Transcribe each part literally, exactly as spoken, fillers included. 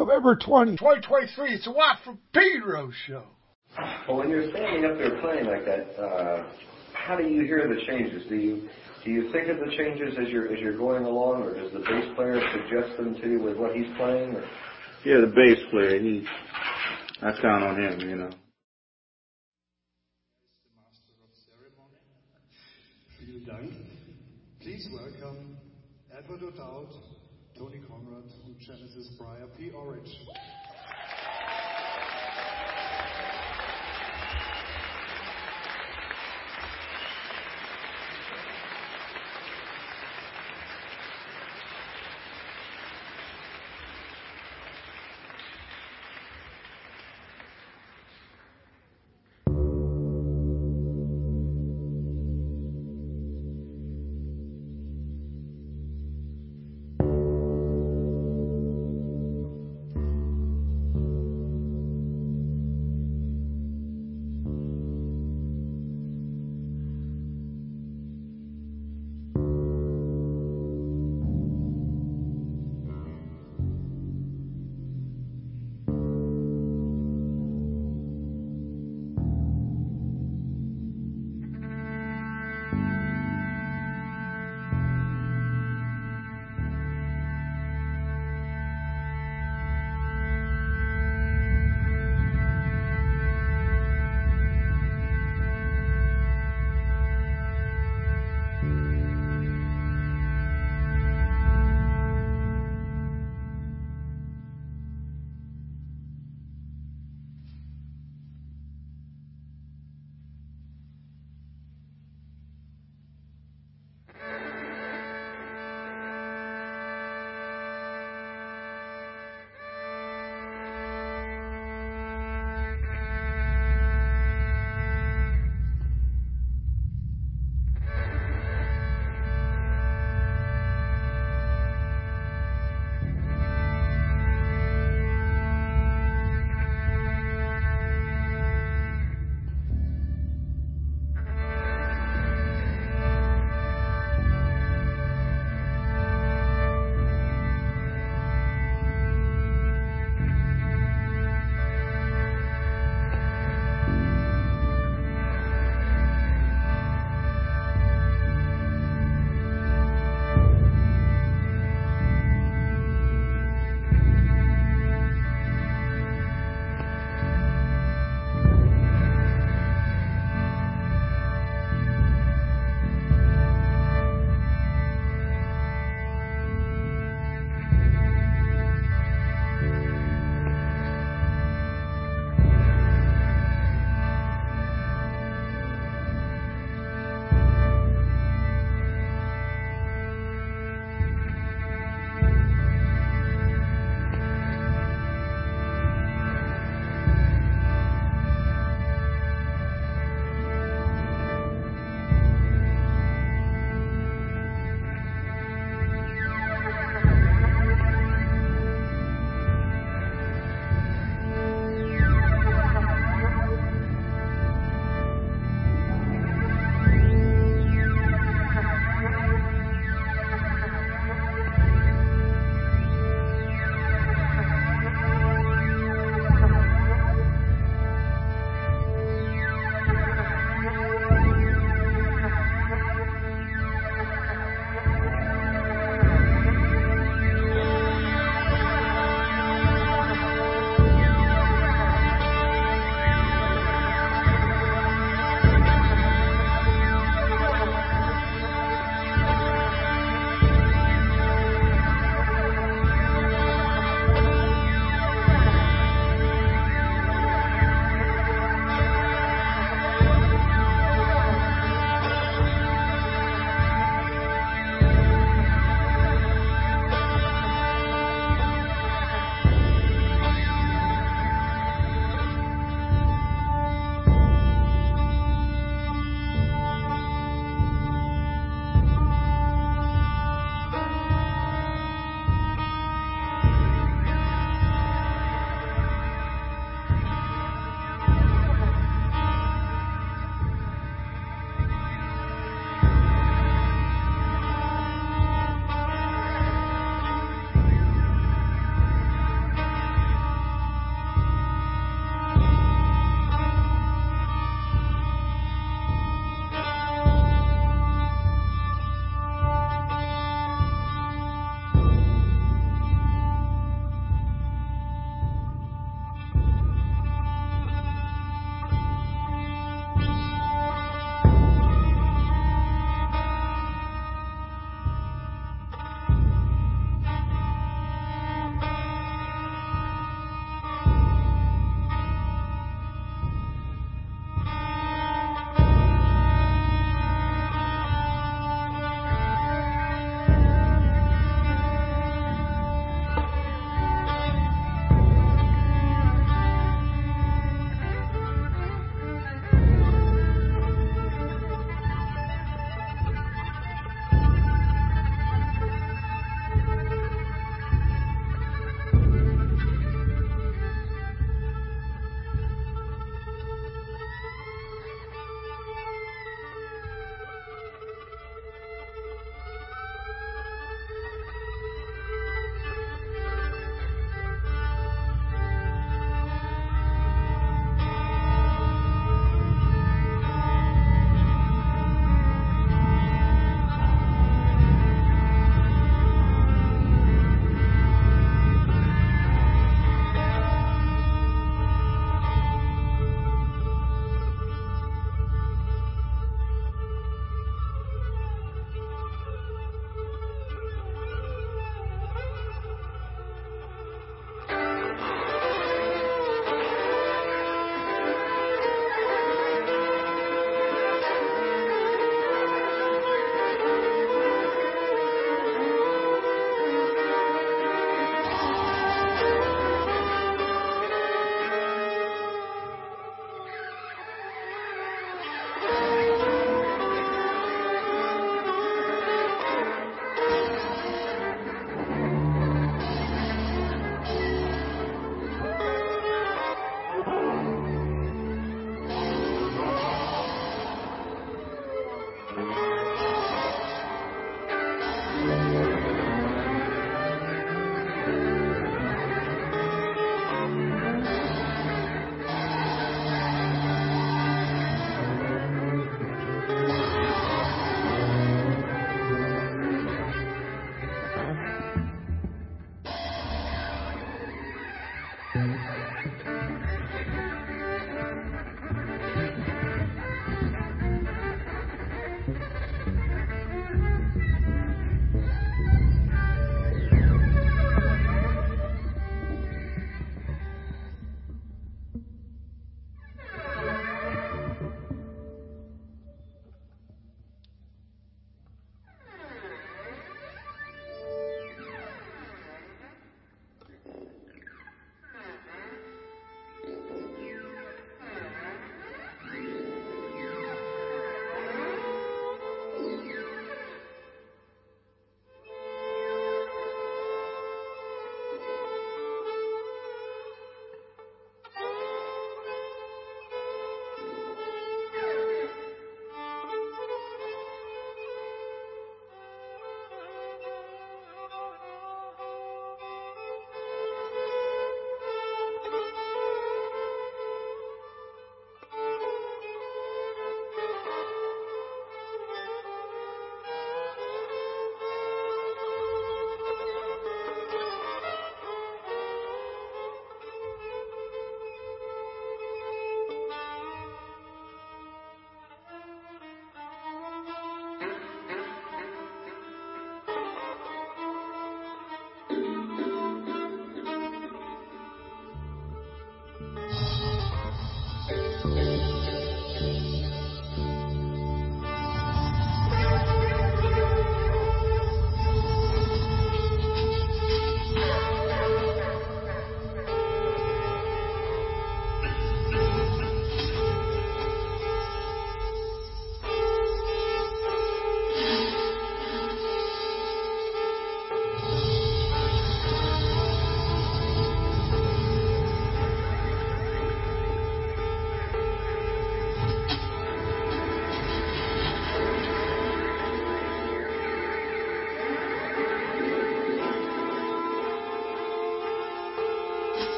November twentieth, twenty twenty-three. It's a Watt from Pedro show. Well, when you're standing up there playing like that, uh, how do you hear the changes? Do you do you think of the changes as you're as you're going along, or does the bass player suggest them to you with what he's playing? Or? Yeah, the bass player. He, I count on him, you know. The master of ceremony. Vielen Dank. Please welcome Edward O'Dowd, Tony Conrad, and Genesis Briar P. Orridge.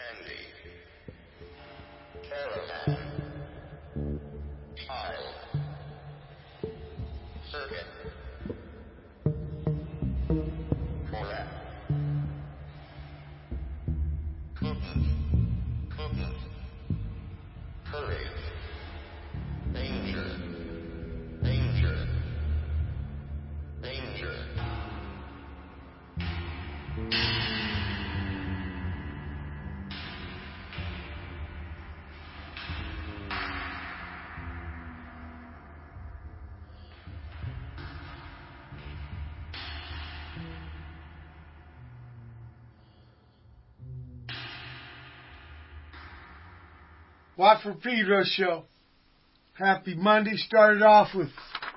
Candy. Caravan. Child. Circuit. Correct. Couldn't. Couldn't. Courage. Danger. Danger. Danger. Watt from Pedro show. Happy Monday. Started off with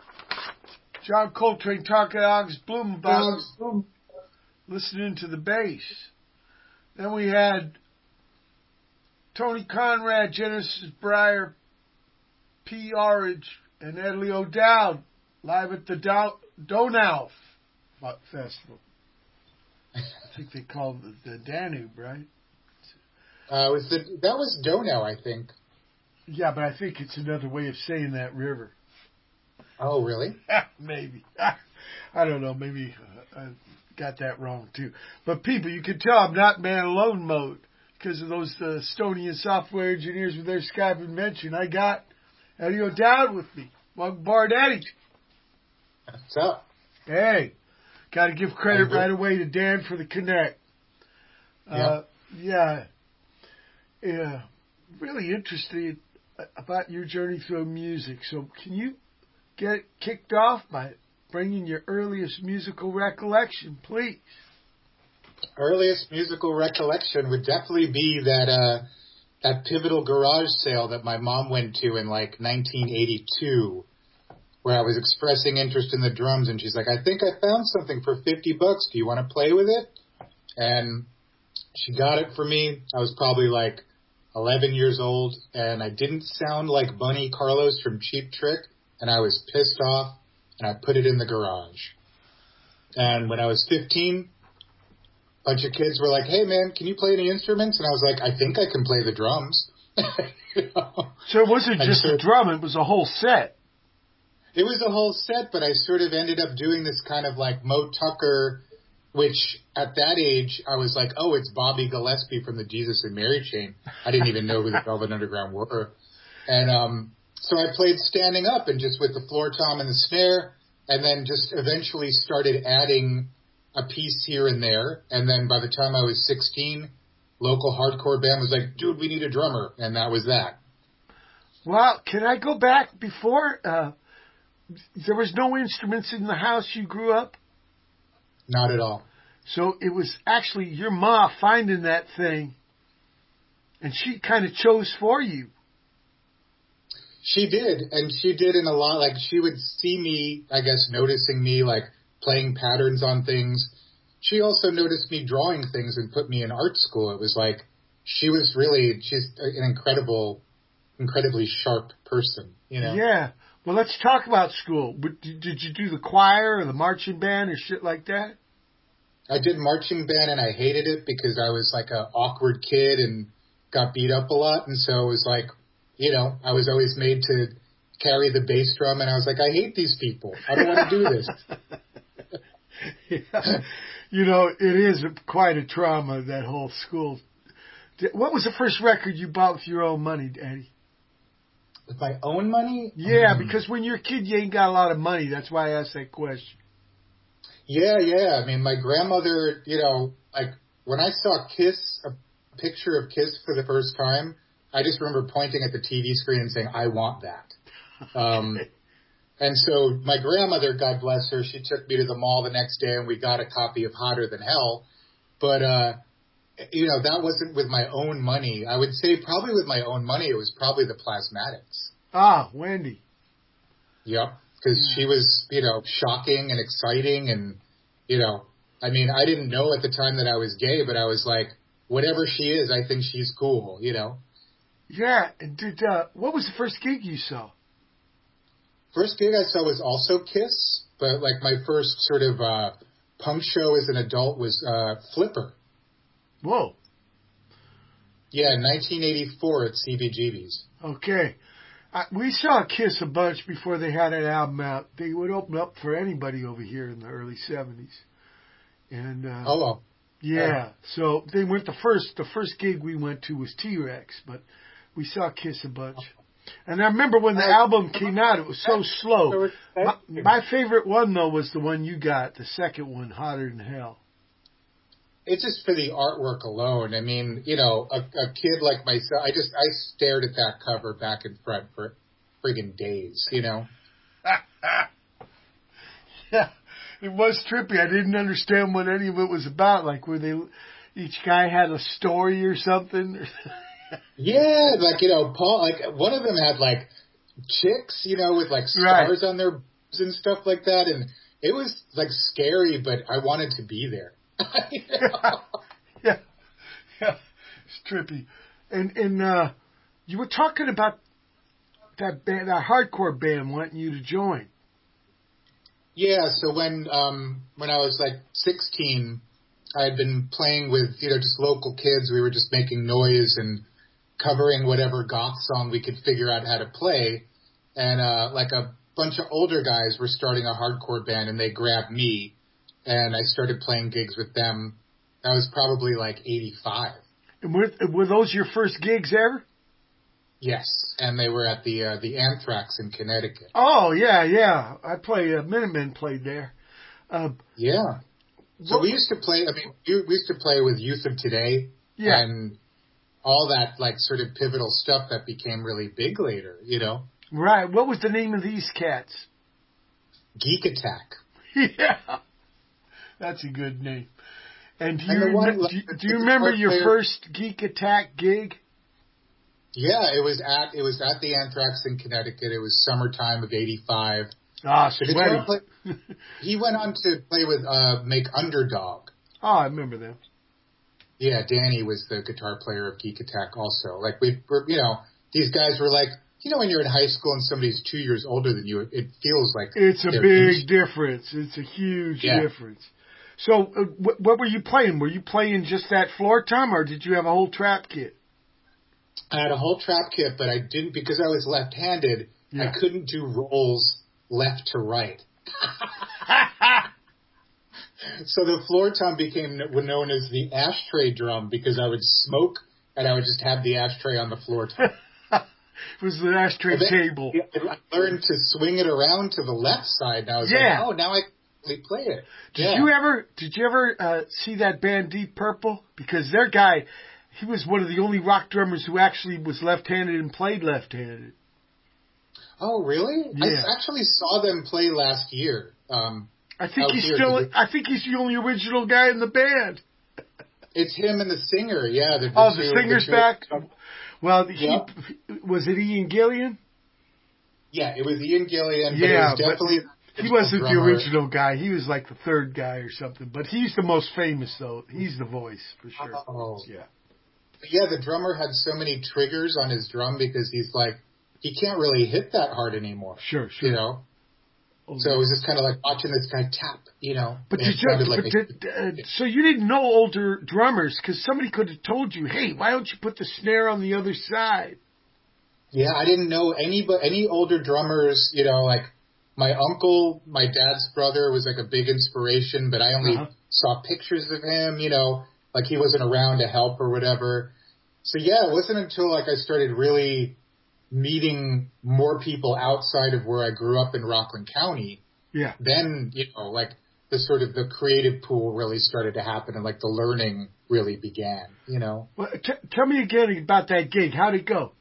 John Coltrane talking to August Bloom about listening to the bass. Then we had Tony Conrad, Genesis Breyer, P. Orridge, and Edley O'Dowd live at the Do- Donau Festival. I think they call it the Danube, right? Uh, was the, that was Donau, I think. Yeah, but I think it's another way of saying that river. Oh, really? Maybe. I don't know. Maybe uh, I got that wrong, too. But people, you can tell I'm not man alone mode because of those uh, Estonian software engineers with their Skype invention. I got Eddie O'Dowd with me. Welcome, Bard Eddie. What's up? Hey, got to give credit right away to Dan for the connect. Uh, yeah. Yeah. Really interested about your journey through music. So can you get it kicked off by bringing your earliest musical recollection, please? Earliest musical recollection would definitely be that uh, that pivotal garage sale that my mom went to in like nineteen eighty-two, where I was expressing interest in the drums, and she's like, "I think I found something for fifty bucks. Do you want to play with it?" And she got it for me. I was probably like eleven years old, and I didn't sound like Bunny Carlos from Cheap Trick, and I was pissed off, and I put it in the garage. And when I was fifteen, a bunch of kids were like, "Hey, man, can you play any instruments?" And I was like, "I think I can play the drums." You know? So it wasn't And just so a drum, it was a whole set. It was a whole set, but I sort of ended up doing this kind of like Mo Tucker, which at that age, I was like, oh, it's Bobby Gillespie from the Jesus and Mary Chain. I didn't even know who the Velvet Underground were. And um, so I played standing up and just with the floor tom and the snare, and then just eventually started adding a piece here and there. And then by the time I was sixteen, local hardcore band was like, dude, we need a drummer. And that was that. Well, can I go back before? Uh, there was no instruments in the house you grew up? Not at all. So it was actually your ma finding that thing, and she kind of chose for you. She did, and she did in a lot. Like, she would see me, I guess, noticing me, like, playing patterns on things. She also noticed me drawing things and put me in art school. It was like, she was really, she's an incredible, incredibly sharp person, you know? Yeah. Well, let's talk about school. Did you do the choir or the marching band or shit like that? I did marching band, and I hated it because I was like an awkward kid and got beat up a lot. And so it was like, you know, I was always made to carry the bass drum, and I was like, I hate these people. I don't want to do this. Yeah. You know, it is quite a trauma, that whole school. What was the first record you bought with your own money, Eddie? With my own money? Yeah, um, because when you're a kid, you ain't got a lot of money. That's why I asked that question. Yeah, yeah. I mean, my grandmother, you know, like when I saw Kiss, a picture of Kiss for the first time, I just remember pointing at the T V screen and saying, I want that. Um, and so my grandmother, God bless her, she took me to the mall the next day and we got a copy of Hotter Than Hell. But, uh, you know, that wasn't with my own money. I would say probably with my own money, it was probably the Plasmatics. Ah, Wendy. Yep. Because Yeah. she was, you know, shocking and exciting. And, you know, I mean, I didn't know at the time that I was gay, but I was like, whatever she is, I think she's cool, you know? Yeah. And did, uh, what was the first gig you saw? First gig I saw was also Kiss, but like my first sort of uh, punk show as an adult was uh, Flipper. Whoa. Yeah, nineteen eighty-four at C B G B's. Okay. I, we saw Kiss a bunch before they had an album out. They would open up for anybody over here in the early seventies. And uh, Oh, well. yeah, so they went the first. The first gig we went to was T-Rex, but we saw Kiss a bunch. And I remember when the Uh, album came out, it was so slow. So My, my favorite one though was the one you got, the second one, Hotter Than Hell. It's just for the artwork alone. I mean, you know, a, a kid like myself, I just, I stared at that cover back and front for friggin' days, you know? Yeah, it was trippy. I didn't understand what any of it was about. Like, were they, each guy had a story or something? Yeah, like, you know, Paul, like, one of them had, like, chicks, you know, with, like, stars right. on their boobs and stuff like that. And it was, like, scary, but I wanted to be there. You know? Yeah, yeah, it's trippy. And and uh, you were talking about that band, that hardcore band, wanting you to join. Yeah, so when um when I was like sixteen, I had been playing with you know just local kids. We were just making noise and covering whatever goth song we could figure out how to play. And uh, like a bunch of older guys were starting a hardcore band, and they grabbed me. And I started playing gigs with them. That was probably like eighty-five. And were, were those your first gigs ever? Yes, and they were at the uh, the Anthrax in Connecticut. Oh yeah, yeah. I play. Uh, Minutemen played there. Uh, yeah. So what, we used to play. I mean, we used to play with Youth of Today. Yeah. And all that like sort of pivotal stuff that became really big later. You know. Right. What was the name of these cats? Geek Attack. Yeah. That's a good name. And do you, and one, do, you do you remember your player, first Geek Attack gig? Yeah, it was at it was at the Anthrax in Connecticut. It was summertime of eighty-five. Ah, sweaty. Play, he went on to play with uh, make Underdog. Oh, I remember them. Yeah, Danny was the guitar player of Geek Attack also. Like we were, you know, these guys were like, you know, when you're in high school and somebody's two years older than you, it, it feels like it's a big difference. It's a huge yeah. difference. So, uh, wh- what were you playing? Were you playing just that floor tom, or did you have a whole trap kit? I had a whole trap kit, but I didn't because I was left-handed. Yeah. I couldn't do rolls left to right. So the floor tom became known as the ashtray drum because I would smoke and I would just have the ashtray on the floor tom. It was the ashtray then, table. I learned to swing it around to the left side, and I was yeah. like, oh, now I can play it. Did yeah. you ever? Did you ever uh, see that band Deep Purple? Because their guy, he was one of the only rock drummers who actually was left-handed and played left-handed. Oh, really? Yeah. I actually saw them play last year. Um, I think he's still. It, I think he's the only original guy in the band. It's him and the singer. Yeah. The, the oh, two, the singer's the back. Well, he, yep. was it Ian Gillian? Yeah, it was Ian Gillian. But yeah, it was definitely but he wasn't drummer. the original guy. He was like the third guy or something. But he's the most famous, though. He's the voice for sure. Oh. Yeah. Yeah, the drummer had so many triggers on his drum because he's like, he can't really hit that hard anymore. Sure, sure. You know? Oh, so it was just kind of like watching this guy tap, you know. But, did you, but like did, uh, so you didn't know older drummers because somebody could have told you, hey, why don't you put the snare on the other side? Yeah, I didn't know any any older drummers, you know, like my uncle, my dad's brother was like a big inspiration, but I only uh-huh. saw pictures of him, you know, like he wasn't around to help or whatever. So yeah, it wasn't until like I started really meeting more people outside of where I grew up in Rockland County. Yeah. Then, you know, like the sort of the creative pool really started to happen and like the learning really began, you know. Well, t- tell me again about that gig. How'd it go?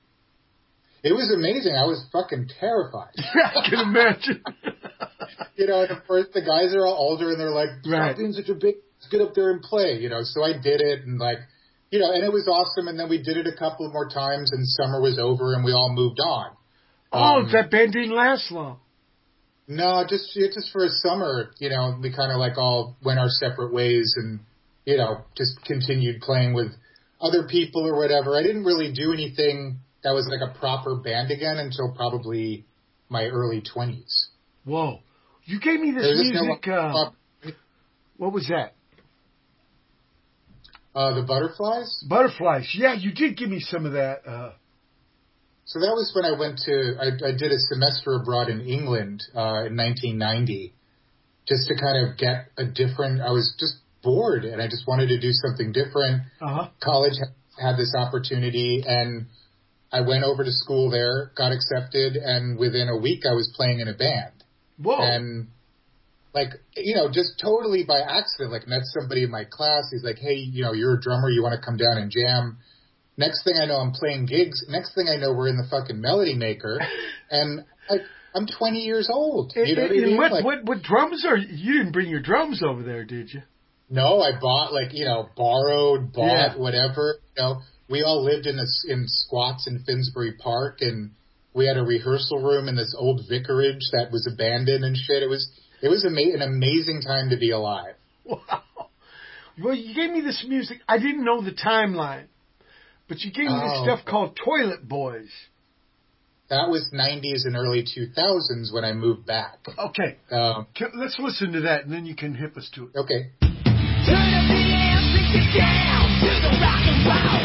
It was amazing. I was fucking terrified. I can imagine. You know, and of course the guys are all older and they're like, stop right. being such a big, let's get up there and play, you know. So I did it and like, you know, and it was awesome. And then we did it a couple of more times and summer was over and we all moved on. Oh, um, that band didn't last long. No, just, just for a summer, you know, we kind of like all went our separate ways and, you know, just continued playing with other people or whatever. I didn't really do anything that was like a proper band again until probably my early twenties. Whoa. You gave me this music, no, uh, what was that? Uh, the Butterflies? Butterflies. Yeah, you did give me some of that. Uh, So that was when I went to, I, I did a semester abroad in England uh, in nineteen ninety, just to kind of get a different, I was just bored and I just wanted to do something different. uh-huh. College had this opportunity and I went over to school there, got accepted, and within a week I was playing in a band. Whoa. And like, you know, just totally by accident, like met somebody in my class. He's like, hey, you know, you're a drummer. You want to come down and jam? Next thing I know, I'm playing gigs. Next thing I know, we're in the fucking Melody Maker. And like, I'm twenty years old. You know and, what I mean? What, like, what, what drums are, you didn't bring your drums over there, did you? No, I bought like, you know, borrowed, bought, Yeah. whatever. You know, we all lived in a, in squats in Finsbury Park, and we had a rehearsal room in this old vicarage that was abandoned and shit. It was, it was ama- an amazing time to be alive. Wow. Well, you gave me this music. I didn't know the timeline, but you gave me this Oh. stuff called Toilet Boys. That was nineties and early two thousands when I moved back. Okay. Um, Can- Let's listen to that, and then you can hip us to it. okay. Turn up the amp, sink it down to the rock and roll.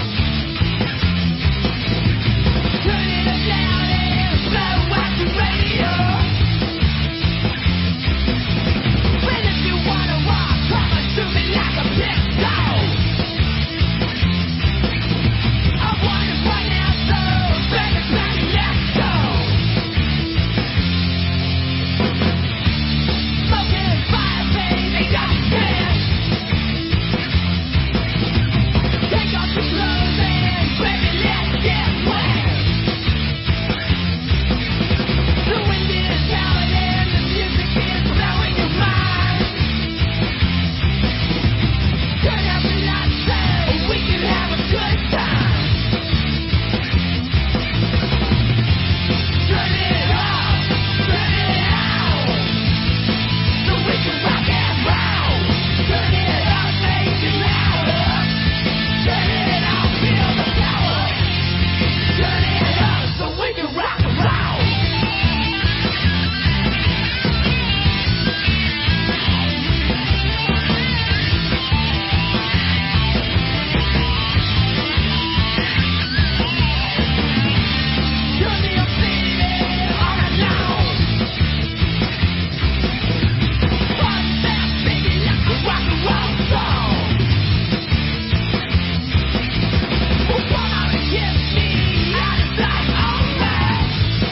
Turn it up loud and blow out the radio. Well, if you wanna walk, come on to me like a pistol. I wanna find out, so baby, baby, let's go. Smoking fire, baby, don't care. Take off your clothes and baby, let's get wet. The wind is howling and the music is blowing your mind. Turn out the lights so we can have a good time. Turn it up, turn it out, so we can rock and roll. Turn it up, make it louder. Turn it up, feel the power. Turn it up so we can rock and roll. Turn me up, baby, all night long. Fun fast, baby, like a rock and roll song. Well, come on and kiss me outside all night.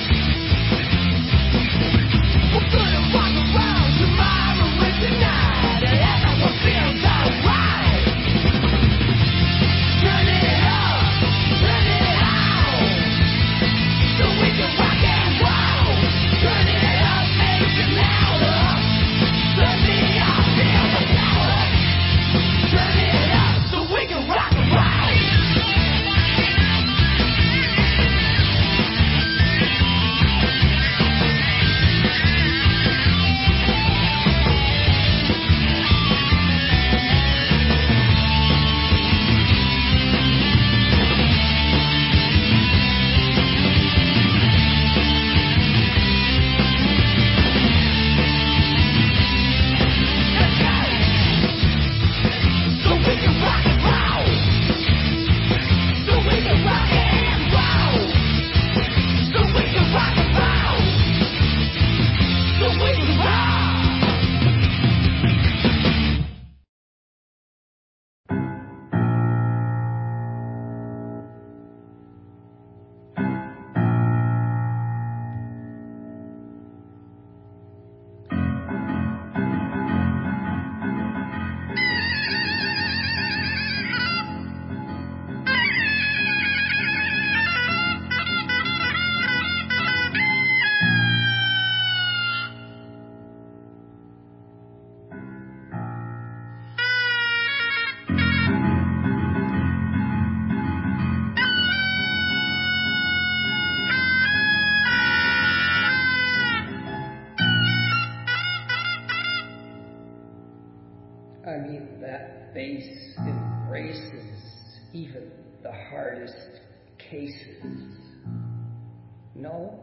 We're gonna rock and roll tomorrow and tonight, and everyone feels alright. Turn it up, turn it out, so we can rock and roll. Turn it up, make it louder. Turn me up, feel the power. Turn it up so we can rock and roll. Let's go. So we can rock and roll. So we can rock and roll. So we can rock and roll. So we can rock. I mean, that bass embraces even the hardest cases. No?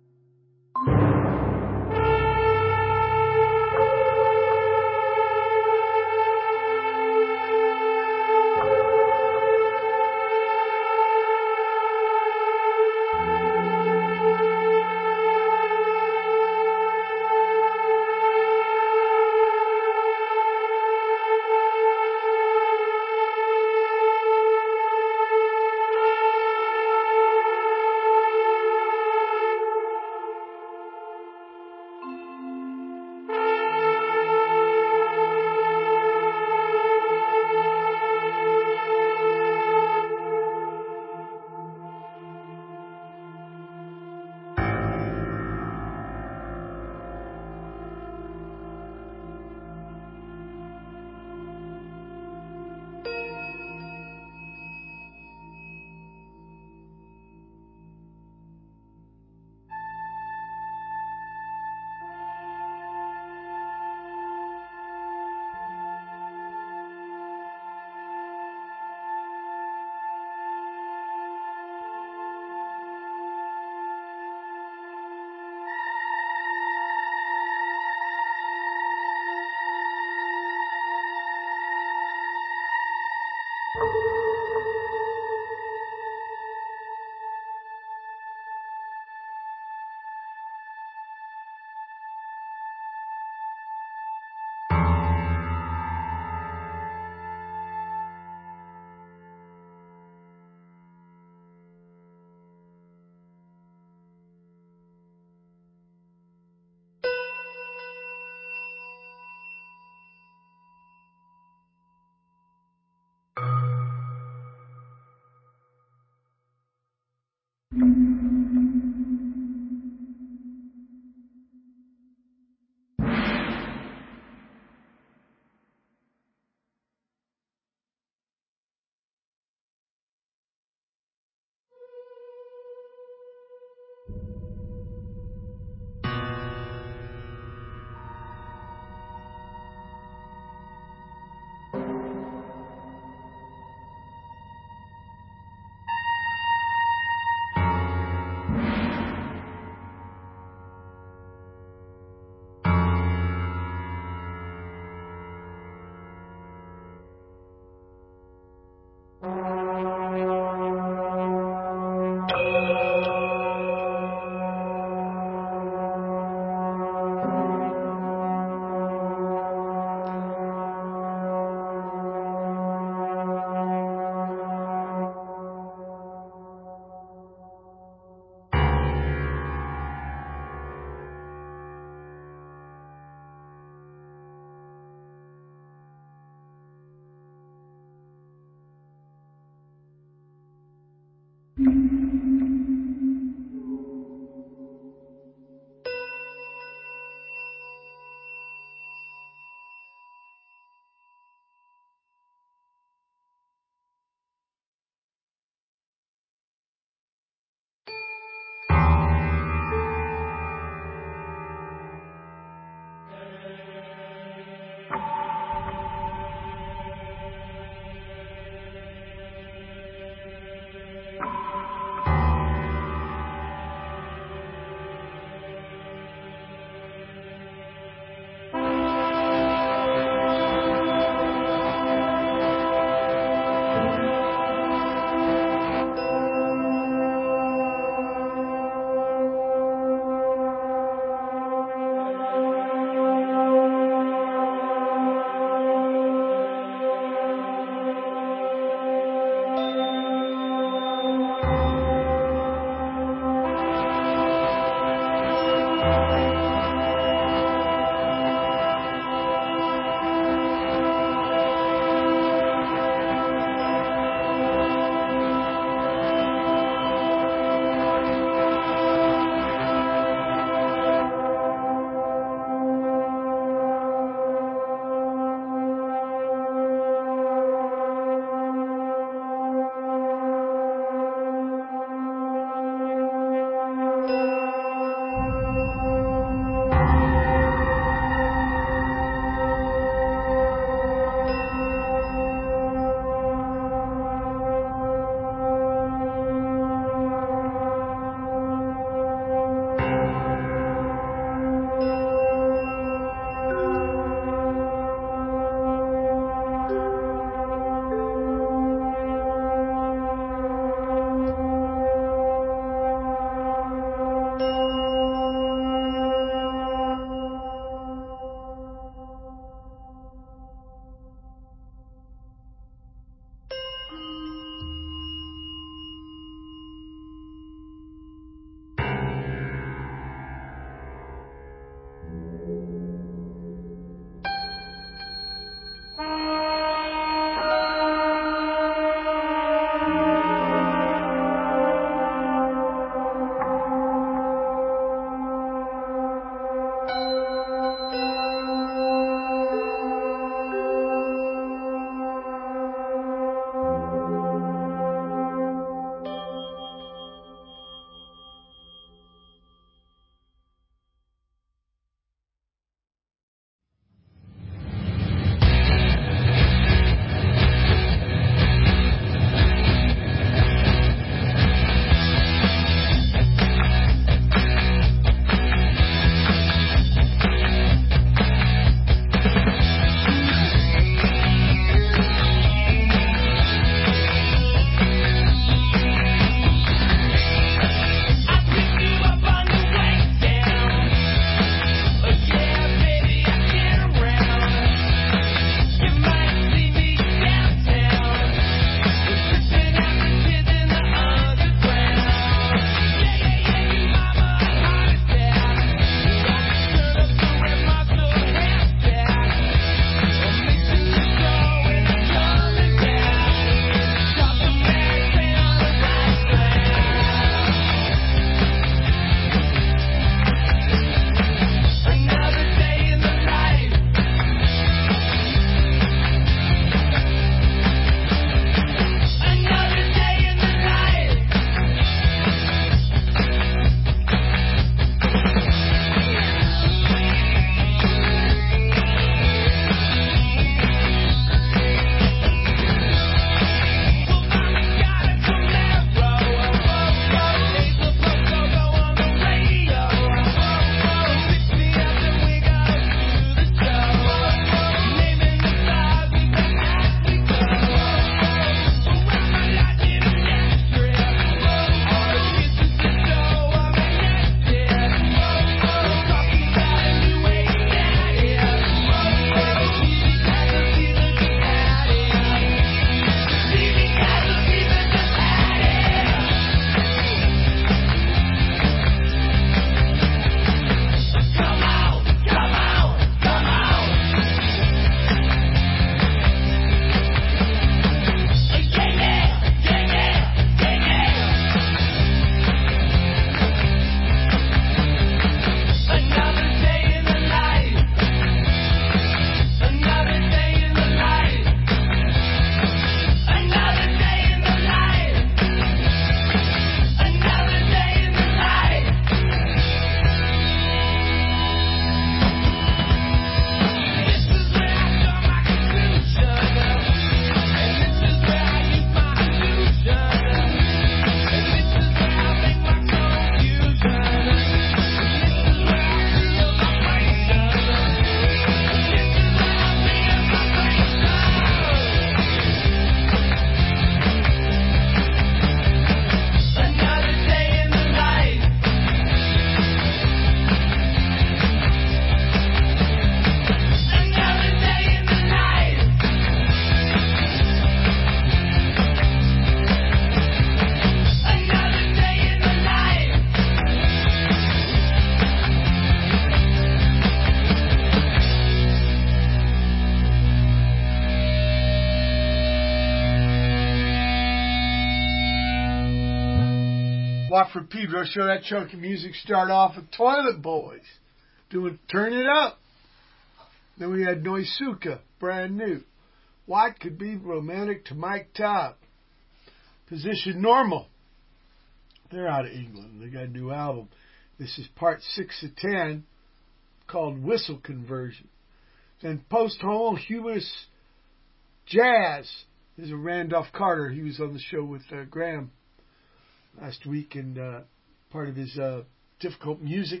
Watford Pedro Show. That chunk of music started off with Toilet Boys doing Turn It Up. Then we had Noisuka, brand new. What could be romantic to Mike Todd? Position Normal. They're out of England. They got a new album. This is part six of ten called Whistle Conversion. Then Post-Homo Humus Jazz. This is a Randolph Carter. He was on the show with uh, Graham last week, and uh, part of his uh, difficult music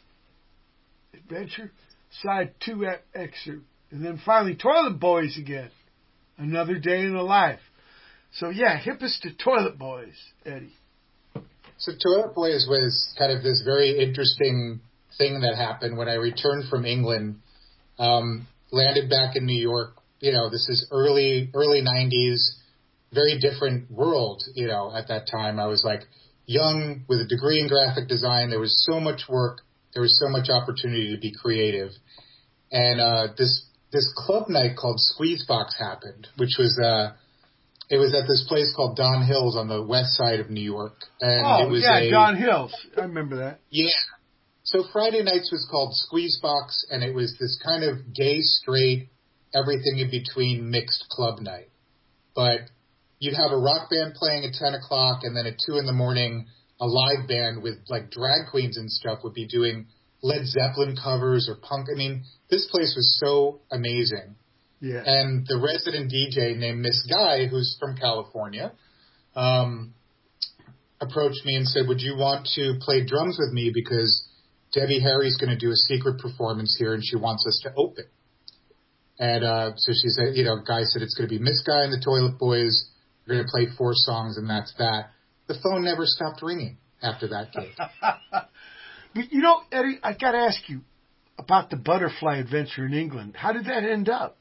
adventure. Side two excerpt. And then finally Toilet Boys again. Another Day in the Life. So yeah, hip us to Toilet Boys, Eddie. So Toilet Boys was kind of this very interesting thing that happened when I returned from England, um, landed back in New York. You know, this is early, early nineties, very different world, you know, at that time. I was like young with a degree in graphic design. There was so much work. There was so much opportunity to be creative. And uh, this this club night called Squeezebox happened, which was uh, it was at this place called Don Hills on the west side of New York. And oh, it was yeah, a, Don Hills. I remember that. Yeah. So Friday nights was called Squeezebox, and it was this kind of gay, straight, everything in between mixed club night. But you'd have a rock band playing at ten o'clock, and then at two in the morning, a live band with like drag queens and stuff would be doing Led Zeppelin covers or punk. I mean, this place was so amazing. Yeah. And the resident D J named Miss Guy, who's from California, um, approached me and said, would you want to play drums with me because Debbie Harry's going to do a secret performance here and she wants us to open. And uh, so she said, you know, Guy said it's going to be Miss Guy and the Toilet Boys. We're going to play four songs and that's that. The phone never stopped ringing after that gig. But you know, Eddie, I got to ask you about the Butterfly Adventure in England. How did that end up?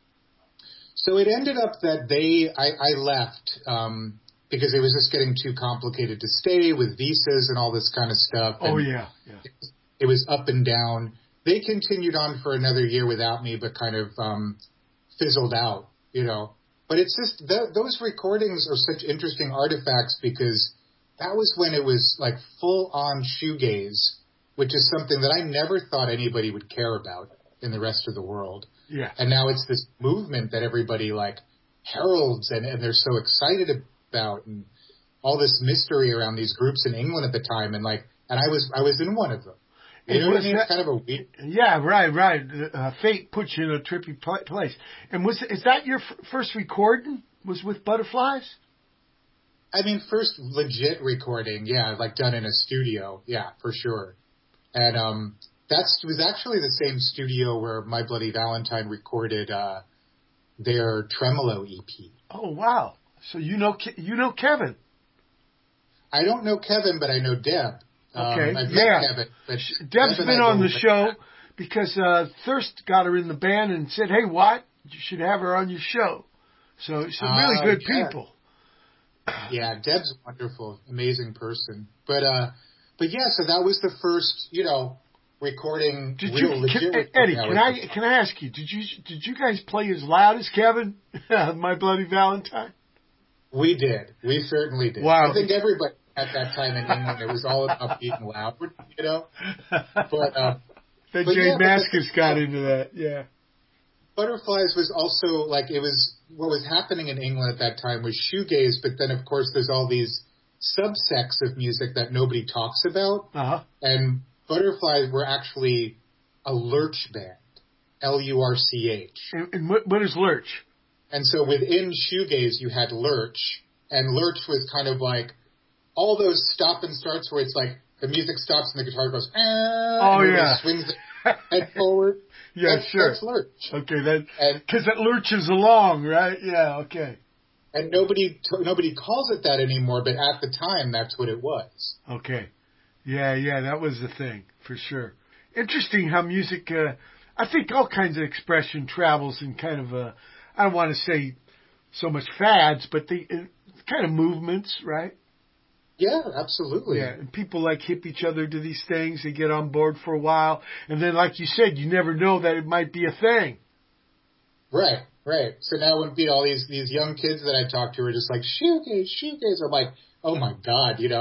So it ended up that they, I, I left um, because it was just getting too complicated to stay with visas and all this kind of stuff. Oh, and yeah. yeah. It, it was up and down. They continued on for another year without me, but kind of um, fizzled out, you know. But it's just, th- those recordings are such interesting artifacts because that was when it was like full-on shoegaze, which is something that I never thought anybody would care about in the rest of the world. Yeah. And now it's this movement that everybody like heralds and, and they're so excited about, and all this mystery around these groups in England at the time. And like, and I was, I was in one of them. You know what I mean? That, it's kind of a weird. Yeah, right, right. Uh, fate puts you in a trippy pl- place. And was is that your f- first recording? Was with Butterflies? I mean, first legit recording, yeah, like done in a studio, yeah, for sure. And um, that was actually the same studio where My Bloody Valentine recorded uh, their Tremolo E P. Oh wow! So you know Ke- you know Kevin? I don't know Kevin, but I know Deb. Okay, um, I've yeah. met Kevin, but Deb's Kevin been I on the don't- show because uh, Thirst got her in the band and said, "Hey, Watt, you should have her on your show." So some really Oh, good yeah. people. Yeah, Deb's a wonderful, amazing person. But uh, but yeah, so that was the first, you know, recording. Did real you, legit can, recording Eddie? I Can was- I can I ask you? Did you did you guys play as loud as Kevin? My Bloody Valentine. We did. We certainly did. Wow. I think everybody at that time in England, it was all about being loud, you know. But uh, Then but Jay yeah, but Mascis got into that. Yeah. Butterflies was also like it was what was happening in England at that time was shoegaze, but then of course there's all these subsects of music that nobody talks about. Uh huh. And Butterflies were actually a lurch band, L U R C H. And, and what, what is lurch? And so within shoegaze you had lurch, and lurch was kind of like all those stop and starts where it's like the music stops and the guitar goes, ah, Oh, and everybody yeah. swings the head forward. Yeah, that's, sure. That's lurch. Okay, that And because it lurches along, right? Yeah. Okay. and nobody t- nobody calls it that anymore, but at the time that's what it was. Okay. Yeah, yeah, that was the thing for sure. Interesting how music. Uh, I think all kinds of expression travels in kind of a. I don't want to say so much fads, but the uh, kind of movements, right? Yeah, absolutely. Yeah, and people like hip each other to these things. They get on board for a while, and then, like you said, you never know that it might be a thing. Right, right. So now when you know, all these these young kids that I talk to are just like shoegaze, shoegaze. I'm like, oh my god, you know.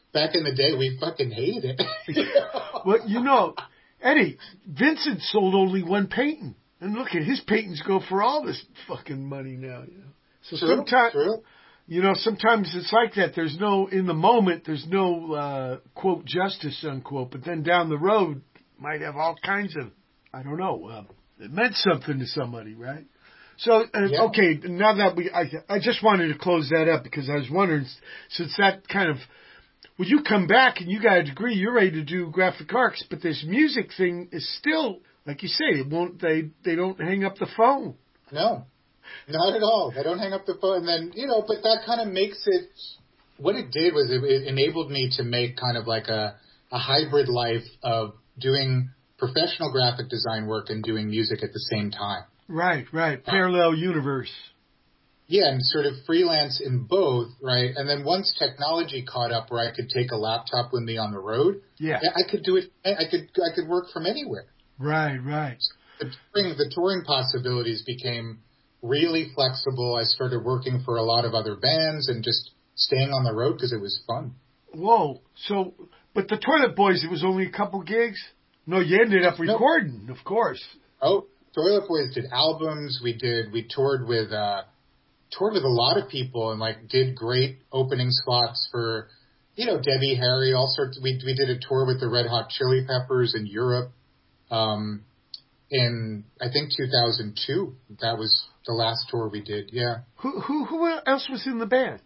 back in the day, we fucking hated it. You know? Well, you know, Eddie, Vincent sold only one painting. And look at his paintings go for all this fucking money now, you know. So True, sometimes, true. you know, sometimes it's like that. There's no, in the moment, there's no, uh, quote, justice, unquote. But then down the road, might have all kinds of, I don't know, uh, it meant something to somebody, right? So, uh, Yeah. okay, now that we, I, I just wanted to close that up because I was wondering, since that kind of, when you come back and you got a degree, you're ready to do graphic arts, but this music thing is still, like you say, it won't, they, they don't hang up the phone. No, not at all. They don't hang up the phone. And then, you know, but that kind of makes it, what it did was it, it enabled me to make kind of like a, a hybrid life of doing professional graphic design work and doing music at the same time. Right, right. Parallel universe. Yeah, and sort of freelance in both, right? And then once technology caught up where I could take a laptop with me on the road, Yeah. I could do it, I could, I could work from anywhere. Right, right. The touring, the touring possibilities became really flexible. I started working for a lot of other bands and just staying on the road because it was fun. Whoa. So, but the Toilet Boys, it was only a couple gigs? No, you ended up No. recording, of course. Oh, Toilet Boys did albums. We did, we toured with, uh, toured with a lot of people and like did great opening spots for, you know, Debbie Harry, all sorts. We, we did a tour with the Red Hot Chili Peppers in Europe. Um, in, I think two thousand two, that was the last tour we did. Yeah. Who who who else was in the band?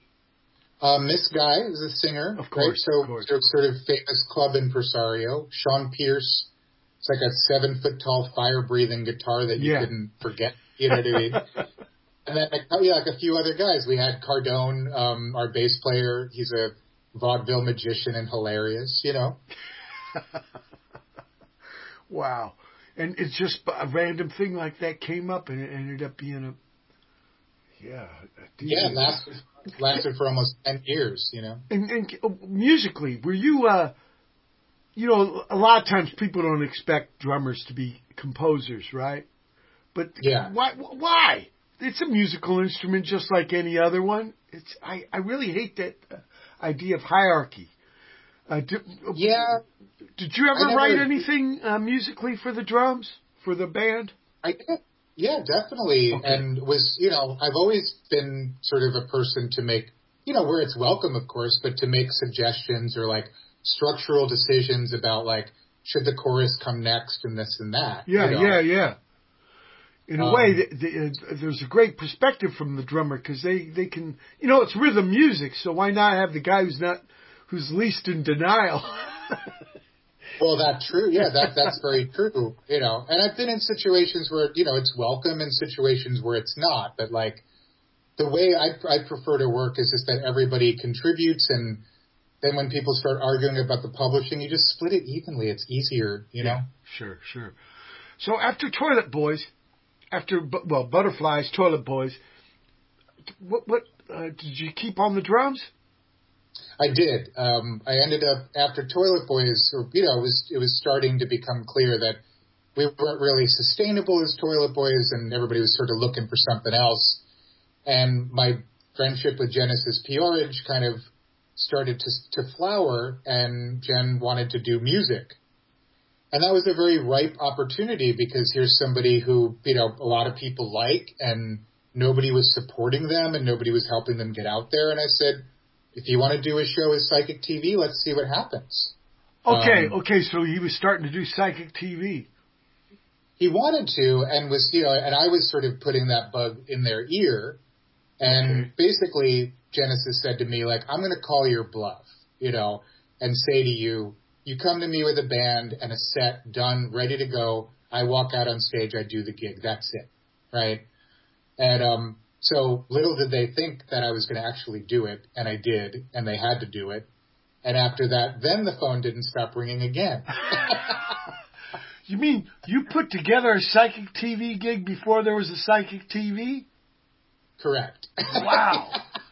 Uh, Miss Guy is a singer. Of course, right? So, of course. so sort of famous club impresario. Sean Pierce. It's like a seven foot tall fire breathing guitar that you Yeah. couldn't forget. You know what I mean? And then, like, yeah, like a few other guys. We had Cardone, um, our bass player. He's a vaudeville magician and hilarious, you know? Wow. And it's just a random thing like that came up and it ended up being a, yeah. A Yeah, it lasted, lasted for almost ten years, you know? And, and uh, musically, were you, uh, you know, a lot of times people don't expect drummers to be composers, right? But Yeah. why? Why? It's a musical instrument just like any other one. It's I, I really hate that uh, idea of hierarchy. Uh, do, Yeah. Did you ever I never- write anything uh, musically for the drums, for the band? I did. Yeah, definitely. Okay. And was, you know, I've always been sort of a person to make, you know, where it's welcome, of course, but to make suggestions or like structural decisions about like, should the chorus come next and this and that. Yeah, you know? yeah, yeah. In a Um, way, the, the, uh, there's a great perspective from the drummer because they, they can, you know, it's rhythm music, so why not have the guy who's not, who's least in denial? Well, that's true. Yeah, that that's very true. You know, and I've been in situations where, you know, it's welcome and situations where it's not. But like the way I I prefer to work is just that everybody contributes, and then when people start arguing about the publishing, you just split it evenly. It's easier, you know. Yeah, sure, sure. So after Toilet Boys, after bu- well Butterflies, Toilet Boys, what what uh, did you keep on the drums? I did. Um, I ended up after Toilet Boys, or you know, it was it was starting to become clear that we weren't really sustainable as Toilet Boys, and everybody was sort of looking for something else. And my friendship with Genesis Peorage kind of started to to flower, and Jen wanted to do music. And that was a very ripe opportunity because here's somebody who, you know, a lot of people like, and nobody was supporting them and nobody was helping them get out there. And I said, if you want to do a show as Psychic T V, let's see what happens. Okay, Um, okay, so he was starting to do Psychic T V. He wanted to, and was, you know, and I was sort of putting that bug in their ear. And Okay. basically, Genesis said to me, like, I'm going to call your bluff, you know, and say to you, you come to me with a band and a set done, ready to go. I walk out on stage, I do the gig. That's it, right? And um, so little did they think that I was going to actually do it, and I did, and they had to do it. And after that, then the phone didn't stop ringing again. You mean you put together a Psychic T V gig before there was a Psychic T V? Correct. Wow.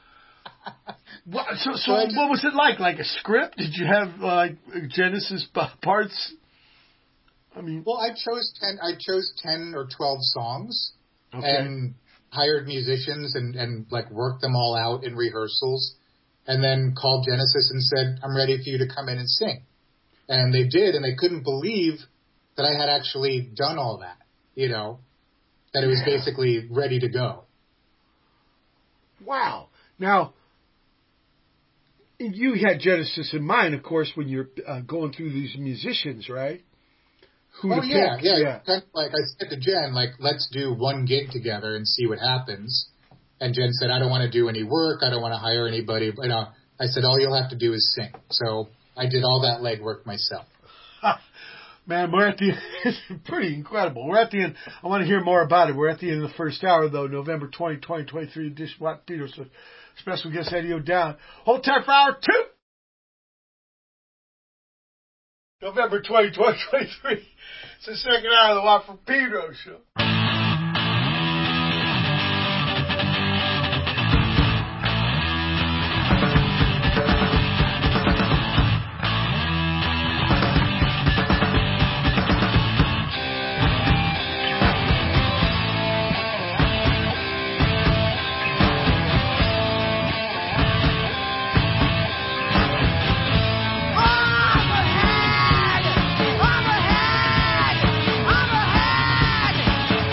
What, so, so So I just- what was it like? Like a script? Did you have like Genesis p- parts? I mean, Well, I chose ten. I chose ten or twelve songs, okay. and hired musicians and and like worked them all out in rehearsals. and then called Genesis and said, I'm ready for you to come in and sing. And they did, and they couldn't believe that I had actually done all that, you know, that it was basically ready to go. Wow. Now, you had Genesis in mind, of course, when you're uh, going through these musicians, right? Who oh, to yeah, pick. yeah. yeah. Kind of like I said to Jen, like, let's do one gig together and see what happens. And Jen said, I don't want to do any work. I don't want to hire anybody. But uh, I said, all you'll have to do is sing. So I did all that legwork myself. Man, we're at the it's pretty incredible. We're at the end. I want to hear more about it. We're at the end of the first hour, though. November twentieth, twenty twenty-three edition of Watt Peters. So special guest Eddie O'Down. Hold tight for hour two. November twentieth, twenty twenty-three. It's the second hour of the Watt from Pedro show. I'm ahead, I'm ahead, I'm ahead.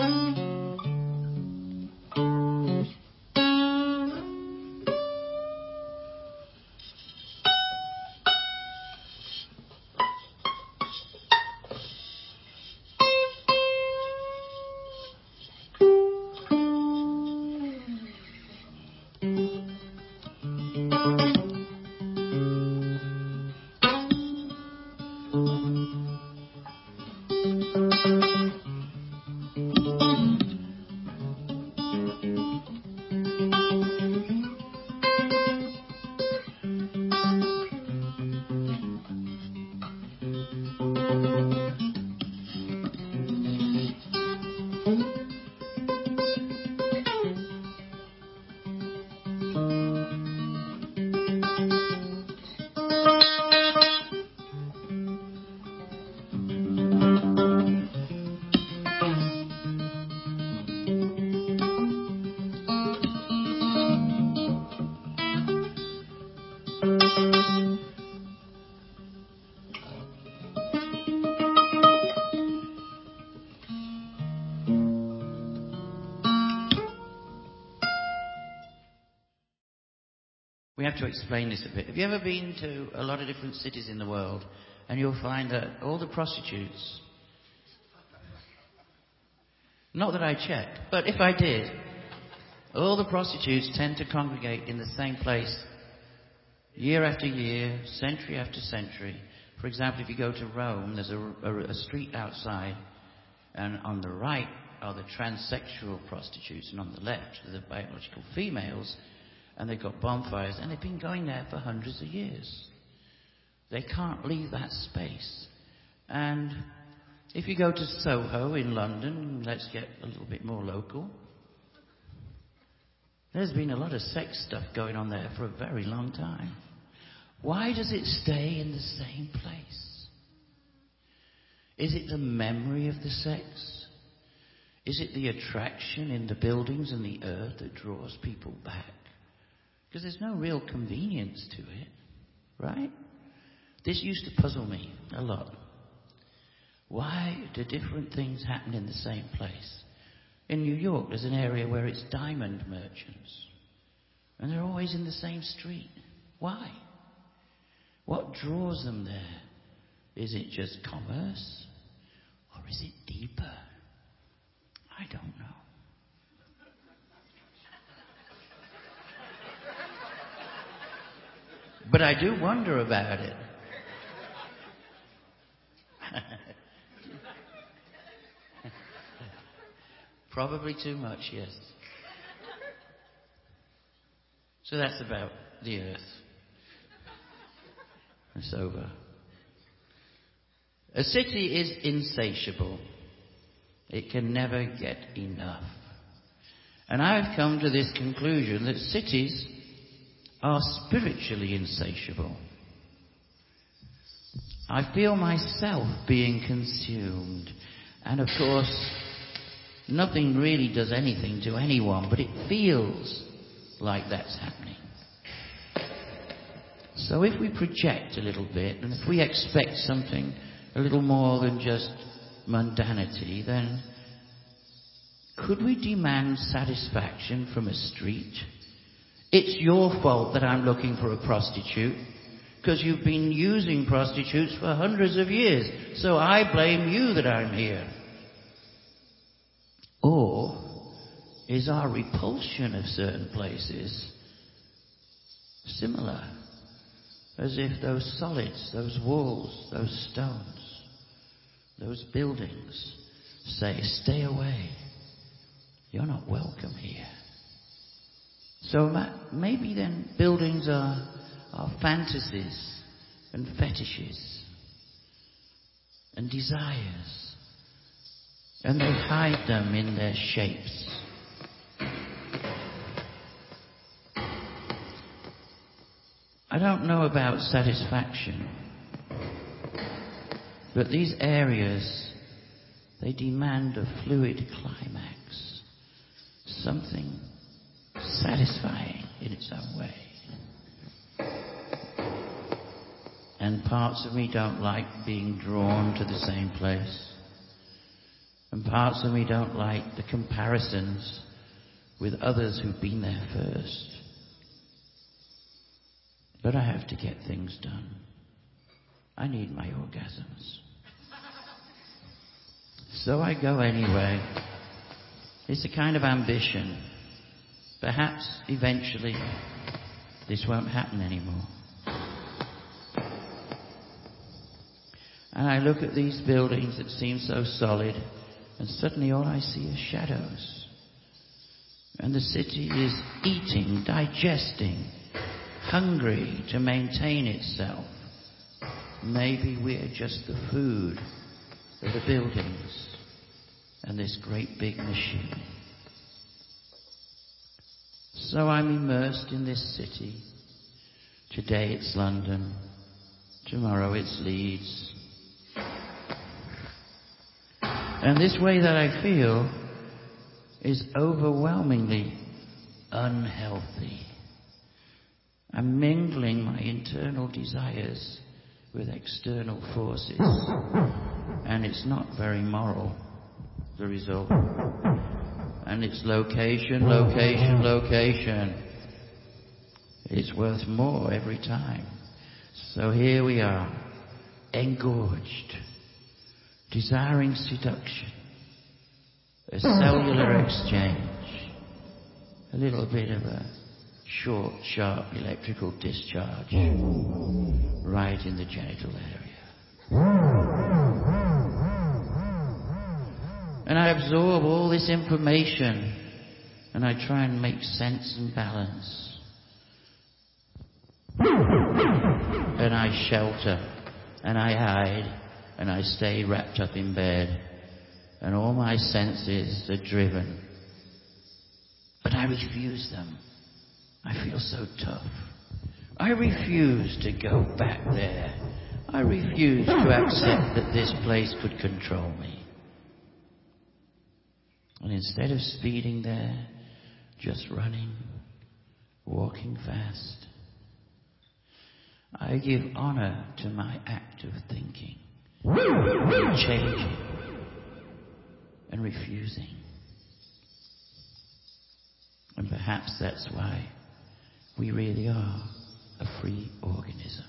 We have to explain this a bit. Have you ever been to a lot of different cities in the world and you'll find that all the prostitutes, not that I checked, but if I did, all the prostitutes tend to congregate in the same place year after year, century after century. For example, if you go to Rome, there's a, a, a street outside, and on the right are the transsexual prostitutes, and on the left are the biological females, and they've got bonfires, and they've been going there for hundreds of years. They can't leave that space. And if you go to Soho in London, let's get a little bit more local, there's been a lot of sex stuff going on there for a very long time. Why does it stay in the same place? Is it the memory of the sex? Is it the attraction in the buildings and the earth that draws people back? Because there's no real convenience to it, right? This used to puzzle me a lot. Why do different things happen in the same place? In New York, there's an area where it's diamond merchants. And they're always in the same street. Why? What draws them there? Is it just commerce? Or is it deeper? I don't know. But I do wonder about it. Probably too much, yes. So that's about the earth. It's over. A city is insatiable. It can never get enough. And I've come to this conclusion that cities are spiritually insatiable. I feel myself being consumed. And of course, nothing really does anything to anyone, but it feels like that's happening. So if we project a little bit, and if we expect something a little more than just mundanity, then could we demand satisfaction from a street? It's your fault that I'm looking for a prostitute, because you've been using prostitutes for hundreds of years, so I blame you that I'm here. Or is our repulsion of certain places similar? As if those solids, those walls, those stones, those buildings say, stay away. You're not welcome here. So maybe then buildings are, are fantasies and fetishes and desires. And they hide them in their shapes. I don't know about satisfaction, but these areas, they demand a fluid climax, something satisfying in its own way. And parts of me don't like being drawn to the same place. And parts of me don't like the comparisons with others who've been there first. But I have to get things done. I need my orgasms. So I go anyway. It's a kind of ambition. Perhaps eventually this won't happen anymore. And I look at these buildings that seem so solid, and suddenly all I see are shadows. And the city is eating, digesting, hungry to maintain itself. Maybe we're just the food of the buildings and this great big machine. So I'm immersed in this city. Today it's London. Tomorrow it's Leeds. And this way that I feel is overwhelmingly unhealthy. I'm mingling my internal desires with external forces, and it's not very moral, the result. And it's location, location, location. It's worth more every time. So here we are, engorged, desiring seduction, a cellular exchange, a little bit of a short, sharp electrical discharge right in the genital area. And I absorb all this information and I try and make sense and balance. And I shelter and I hide and I stay wrapped up in bed and all my senses are driven. But I refuse them. I feel so tough. I refuse to go back there. I refuse to accept that this place could control me. And instead of speeding there, just running, walking fast, I give honor to my act of thinking, changing, and refusing. And perhaps that's why we really are a free organism.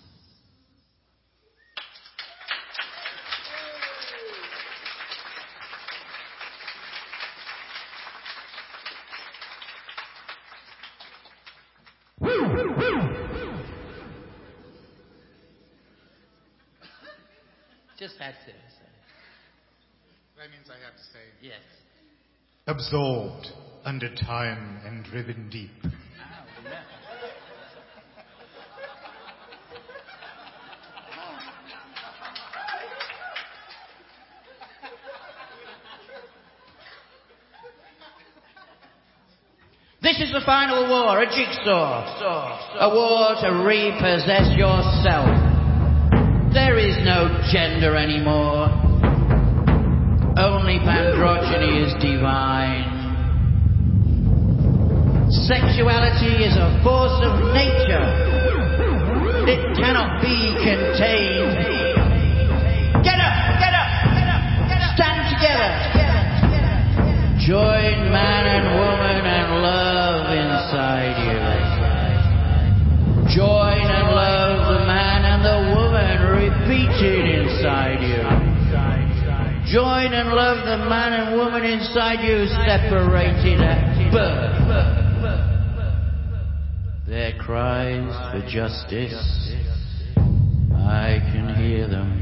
Just had to. So. That means I have to say. Yes. Absorbed under time and driven deep. Oh, no. This is the final war, a jigsaw. A war to repossess yourself. There is no gender anymore. Only androgyny is divine. Sexuality is a force of nature. It cannot be contained. Get up, get up, get up, get up. Stand together. Join man and woman and love inside you. Join and love the man and the woman repeated inside you. Join and love the man and woman inside you separated at birth. Their cries for justice, I can hear them.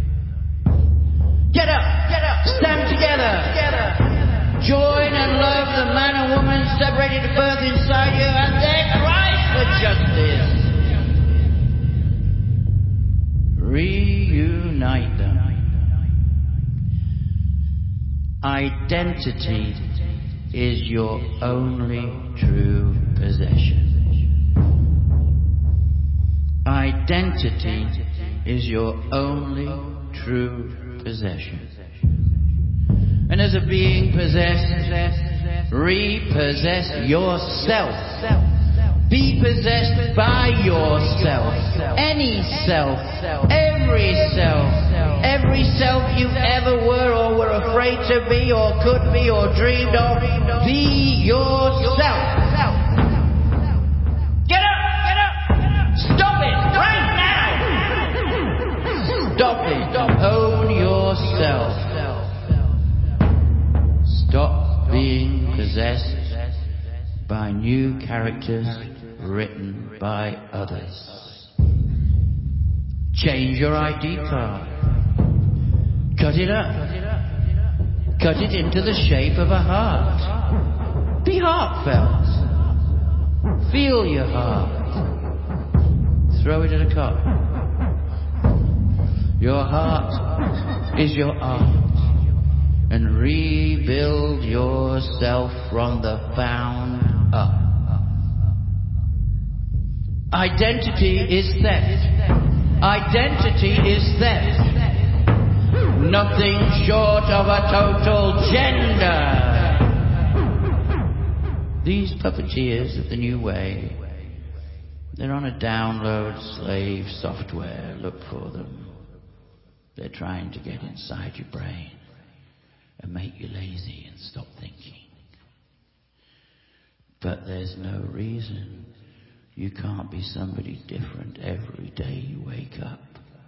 Get up, get up, stand together. Join and love the man and woman separated at birth inside you and their cries for justice. Reunite them. Identity is your only true possession. Identity is your only true possession. And as a being possessed, repossess yourself. Be possessed by yourself. Any self. Every self. every self you ever were or were afraid to be or could be or dreamed of. Be yourself. Get up! Get up! Stop it! Right now! Stop it! Own yourself. Stop being possessed by new characters written by others. Change your I D card. Cut it up. Cut it into the shape of a heart. Be heartfelt. Feel your heart. Throw it at a cop. Your heart is your art. And rebuild yourself from the ground up. Identity is theft. Identity is theft. Nothing short of a total gender. These puppeteers of the new way, they're on a download slave software. Look for them. They're trying to get inside your brain and make you lazy and stop thinking. But there's no reason you can't be somebody different every day you wake up.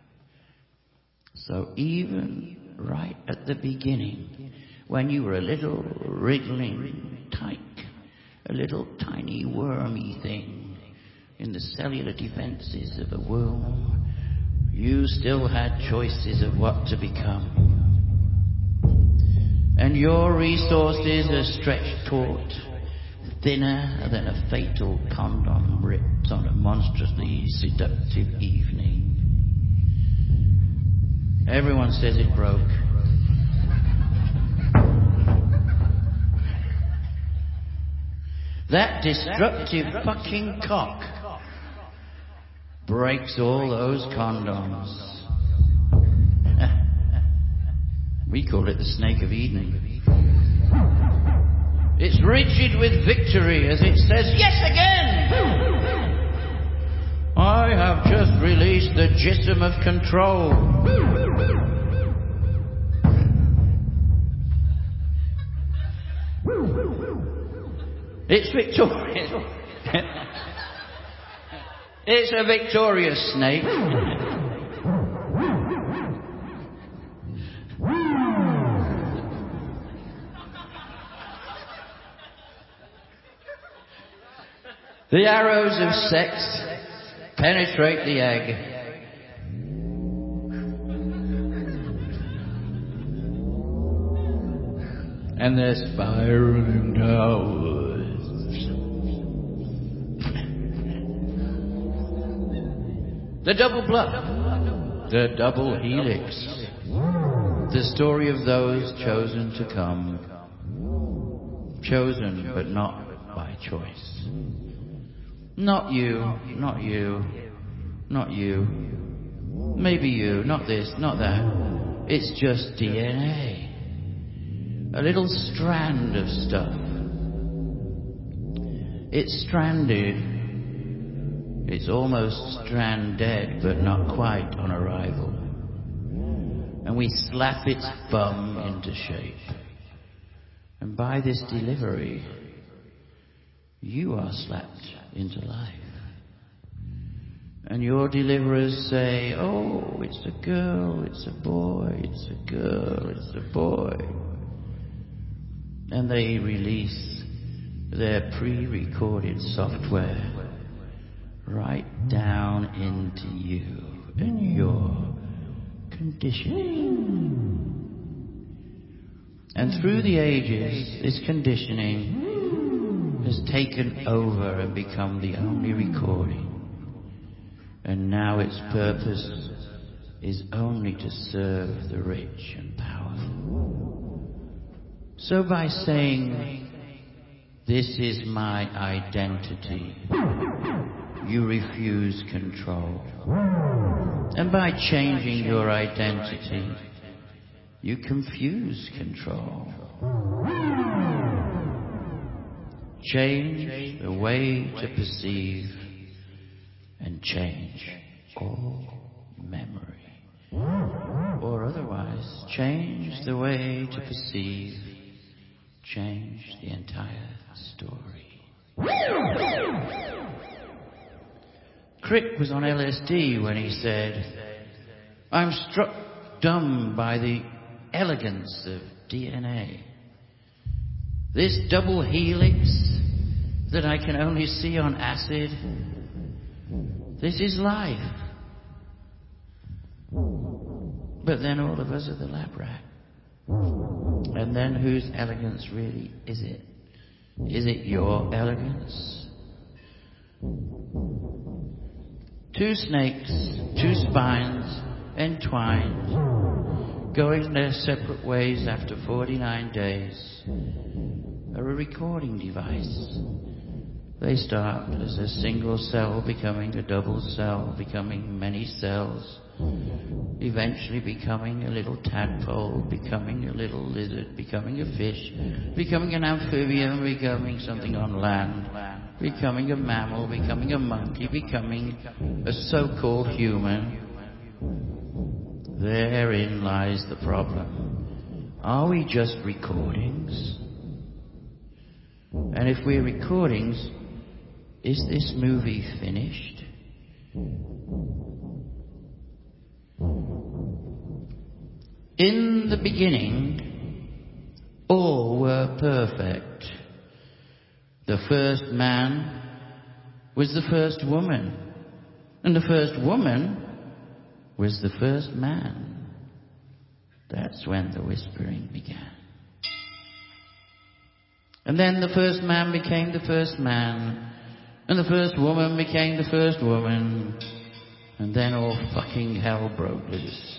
So even right at the beginning, when you were a little wriggling tyke, a little tiny wormy thing in the cellular defenses of a womb, you still had choices of what to become. And your resources are stretched taut, thinner than a fatal condom ripped on a monstrously seductive evening. Everyone says it broke. That destructive fucking cock breaks all those condoms. We call it the snake of Eden. It's rigid with victory as it says, yes again! I have just released the jism of control. It's victorious. It's a victorious snake. The arrows of sex penetrate the egg. And they're spiraling downwards. The double bluff. The double helix. The story of those chosen to come. Chosen, but not by choice. Not you, not you, not you. Maybe you, not this, not that. It's just D N A. A little strand of stuff. It's stranded. It's almost stranded, but not quite on arrival. And we slap its bum into shape. And by this delivery, you are slapped into life. And your deliverers say, oh, it's a girl, it's a boy, it's a girl, it's a boy. And they release their pre-recorded software right down into you and your conditioning. And through the ages, this conditioning has taken over and become the only recording. And now its purpose is only to serve the rich and powerful. So by saying, this is my identity, you refuse control. And by changing your identity, you confuse control. Change the way to perceive and change all memory. or otherwise, change the way to perceive, change the entire story. Crick was on L S D when he said, "I'm struck dumb by the elegance of D N A. This double helix that I can only see on acid, this is life." But then all of us are the lab rat. And then whose elegance really is it? Is it your elegance? Two snakes, two spines, entwined, going their separate ways after forty-nine days, are a recording device. They start as a single cell, becoming a double cell, becoming many cells, eventually becoming a little tadpole, becoming a little lizard, becoming a fish, becoming an amphibian, becoming something on land, becoming a mammal, becoming a monkey, becoming a so-called human. Therein lies the problem. Are we just recordings? And if we're recordings, is this movie finished? In the beginning, all were perfect. The first man was the first woman, and the first woman was the first man. That's when the whispering began. And then the first man became the first man, and the first woman became the first woman, and then all fucking hell broke loose.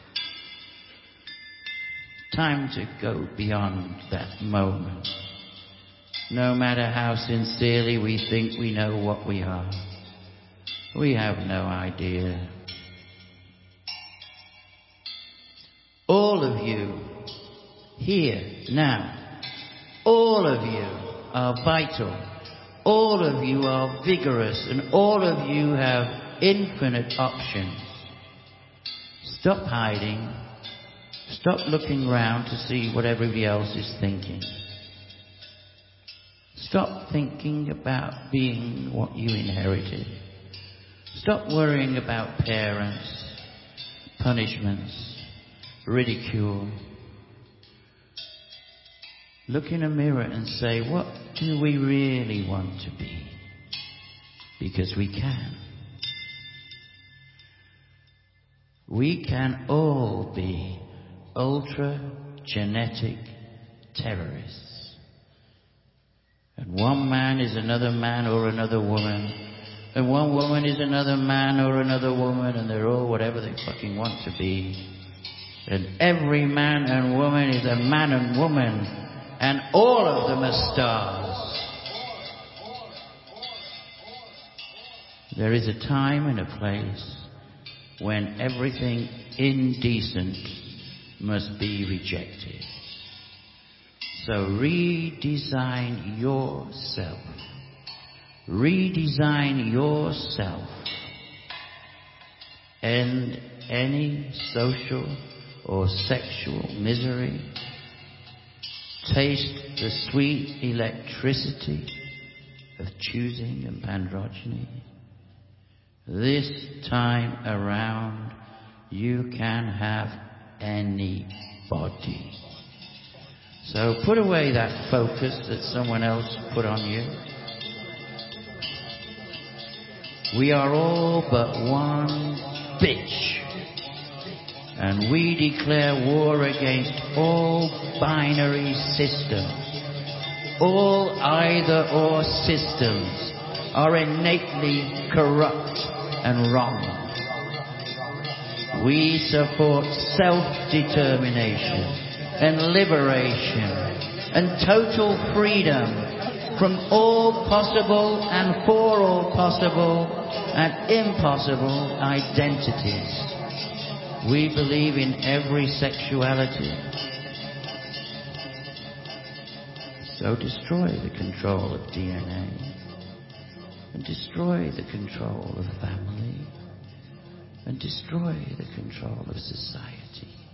Time to go beyond that moment. No matter how sincerely we think we know what we are, we have no idea. All of you, here, now, all of you are vital. All of you are vigorous, and all of you have infinite options. Stop hiding. Stop looking round to see what everybody else is thinking. Stop thinking about being what you inherited. Stop worrying about parents, punishments, ridicule. Look in a mirror and say, what do we really want to be? Because we can. We can all be ultra-genetic terrorists. And one man is another man or another woman. And one woman is another man or another woman. And they're all whatever they fucking want to be. And every man and woman is a man and woman. And all of them are stars. There is a time and a place when everything indecent must be rejected. So redesign yourself. Redesign yourself. End any social or sexual misery. Taste the sweet electricity of choosing and androgyny. This time around, you can have anybody. So put away that focus that someone else put on you. We are all but one bitch. And we declare war against all binary systems. All either-or systems are innately corrupt and wrong. We support self-determination and liberation and total freedom from all possible and for all possible and impossible identities. We believe in every sexuality. So destroy the control of D N A, and destroy the control of family, and destroy the control of society.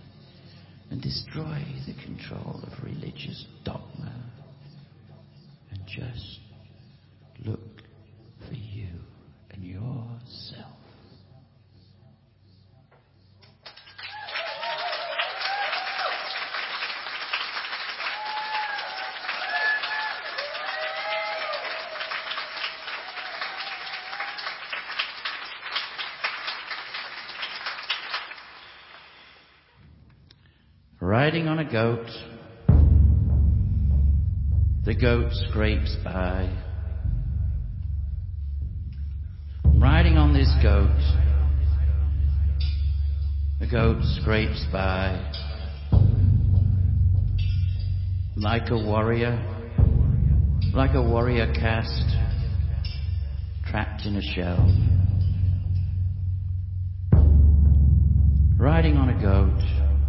and destroy the control of religious dogma and just look for you and yourself. Riding on a goat, the goat scrapes by. Riding on this goat, the goat scrapes by. Like a warrior, like a warrior cast, trapped in a shell. Riding on a goat,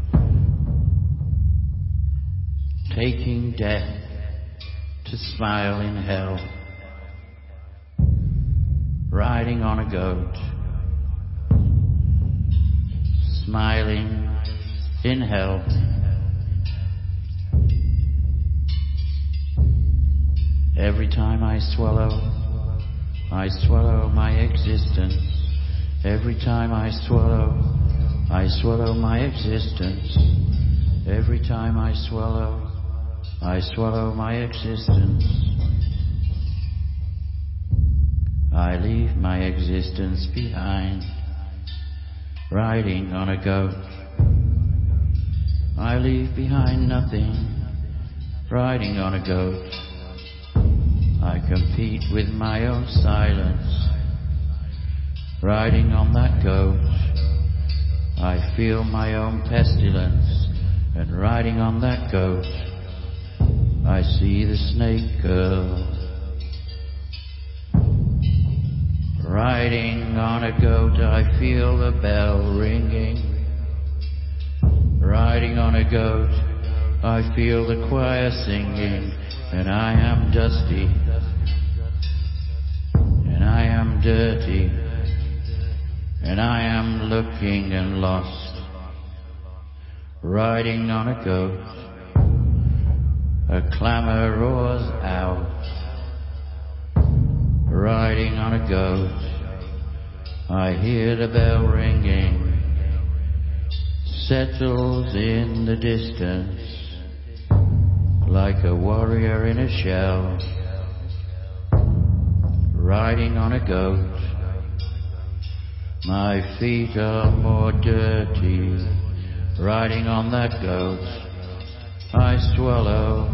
taking death to smile in hell. Riding on a goat, smiling in hell. Every time I swallow, I swallow my existence. Every time I swallow, I swallow my existence. Every time I swallow, I swallow my existence. I leave my existence behind, riding on a goat. I leave behind nothing, riding on a goat. I compete with my own silence, riding on that goat. I feel my own pestilence, and riding on that goat, I see the snake girl. Riding on a goat, I feel the bell ringing. Riding on a goat, I feel the choir singing. And I am dusty, and I am dirty, and I am looking and lost. Riding on a goat, a clamor roars out. Riding on a goat, I hear the bell ringing, settles in the distance, like a warrior in a shell. Riding on a goat, my feet are more dirty. Riding on that goat, I swallow.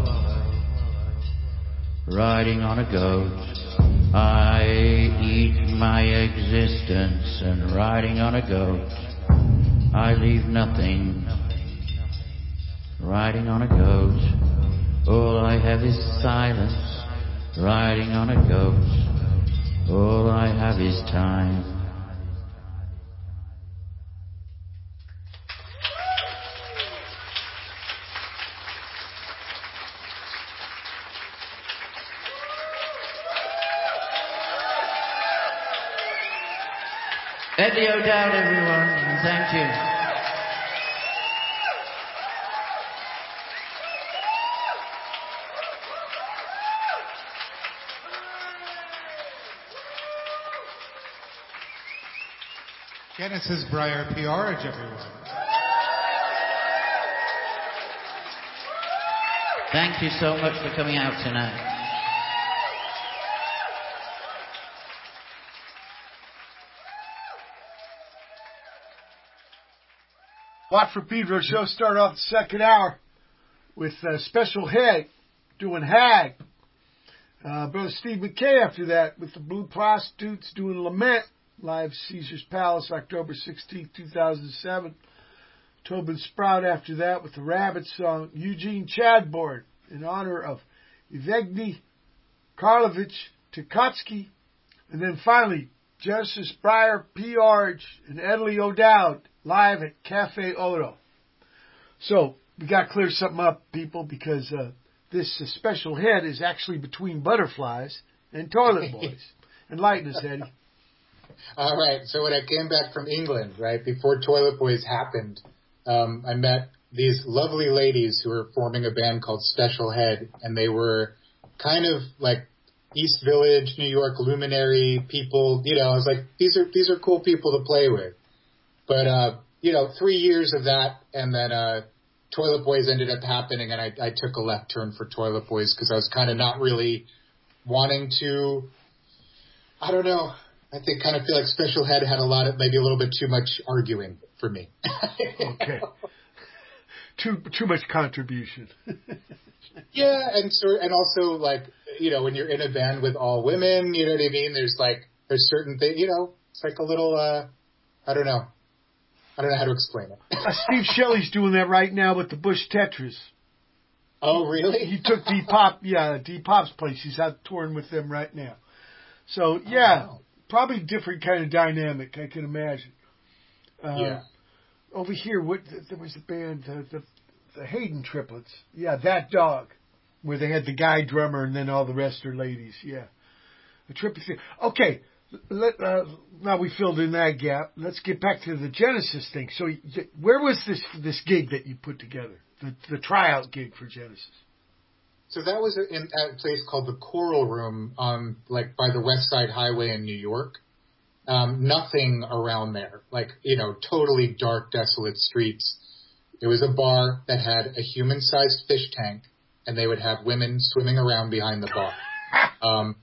Riding on a goat, I eat my existence. And riding on a goat, I leave nothing. Riding on a goat, all I have is silence. Riding on a goat, all I have is time. Eddie O'Dowd, everyone, and thank you. Genesis Briar Peorage, everyone. Thank you so much for coming out tonight. Watt from Pedro show started off the second hour with uh, Special Head doing Hag. Uh, Brother Steve McKay after that with the Blue Prostitutes doing Lament. Live Caesar's Palace, October sixteenth, two thousand seven. Tobin Sprout after that with the Rabbit song, Eugene Chadbourne, in honor of Evgeny Karlovich Tukotsky. And then finally, Genesis Briar Peorage and Eddie O'Dowd live at Cafe Odo. So, we got to clear something up, people, because uh, this uh, Special Head is actually between Butterflies and Toilet Boys. Enlighten us, Eddie. All right. So when I came back from England, right, before Toilet Boys happened, um, I met these lovely ladies who were forming a band called Special Head, and they were kind of like East Village, New York luminary people. You know, I was like, these are these are cool people to play with. But uh, you know, three years of that, and then uh, Toilet Boys ended up happening, and I, I took a left turn for Toilet Boys because I was kind of not really wanting to. I don't know. I think kind of feel like Special Head had a lot of maybe a little bit too much arguing for me. Okay. Too too much contribution. Yeah, and so and also like you know when you're in a band with all women, you know what I mean. There's like there's certain things, you know. It's like a little uh, I don't know. I don't know how to explain it. uh, Steve Shelley's doing that right now with the Bush Tetras. Oh really? He took D Pop, yeah, D Pop's place. He's out touring with them right now. So yeah, oh, wow. Probably different kind of dynamic. I can imagine. Uh, yeah. Over here, what there was a band, the, the the Hayden Triplets. Yeah, That Dog, where they had the guy drummer and then all the rest are ladies. Yeah, the triplets. Okay, let, uh, now we filled in that gap. Let's get back to the Genesis thing. So, where was this this gig that you put together? The the tryout gig for Genesis. So that was in at a place called the Coral Room, um, like by the West Side Highway in New York. Um, nothing around there, like, you know, totally dark, desolate streets. It was a bar that had a human-sized fish tank, and they would have women swimming around behind the bar. Um,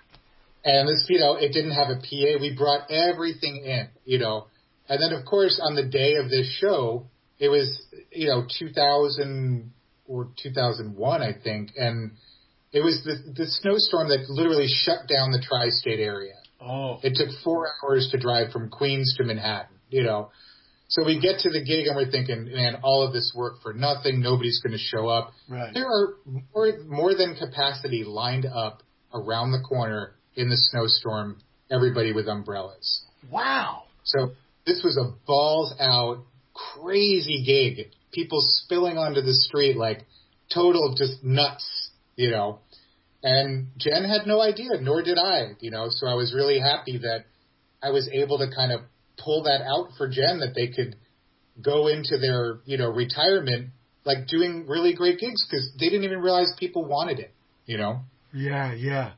and this, you know, it didn't have a P A. We brought everything in, you know. And then, of course, on the day of this show, it was, you know, two thousand or two thousand one, I think, and it was the, the snowstorm that literally shut down the tri-state area. Oh. It took four hours to drive from Queens to Manhattan, you know. So we get to the gig and we're thinking, man, all of this work for nothing. Nobody's going to show up. Right. There are more, more than capacity lined up around the corner in the snowstorm, everybody with umbrellas. Wow. So this was a balls out, crazy gig. People spilling onto the street like total just nuts, you know. And Jen had no idea, nor did I, you know, so I was really happy that I was able to kind of pull that out for Jen, that they could go into their, you know, retirement, like doing really great gigs, because they didn't even realize people wanted it, you know? Yeah, yeah.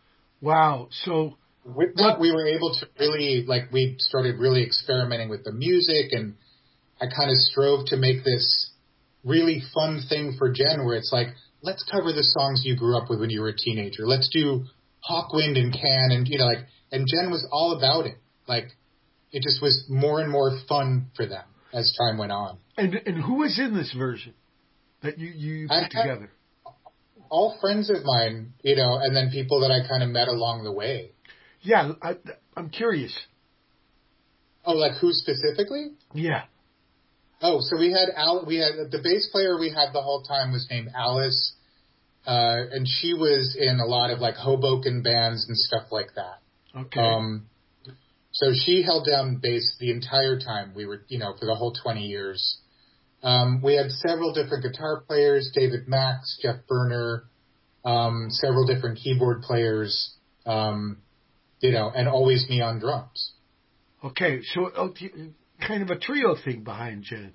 Wow. So with that, we were able to really, like, we started really experimenting with the music, and I kind of strove to make this really fun thing for Jen where it's like, let's cover the songs you grew up with when you were a teenager. Let's do Hawkwind and Can, and, you know, like, and Jen was all about it. Like, it just was more and more fun for them as time went on. And and who was in this version that you, you put I together? All friends of mine, you know, and then people that I kind of met along the way. Yeah, I, I'm curious. Oh, like who specifically? Yeah. Oh, so we had Al. We had the bass player we had the whole time was named Alice, uh, and she was in a lot of like Hoboken bands and stuff like that. Okay. Um, so she held down bass the entire time we were, you know, for the whole twenty years. Um, we had several different guitar players: David Max, Jeff Berner, um, several different keyboard players, um, you know, and always me on drums. Okay, so. Okay. Kind of a trio thing behind Jen.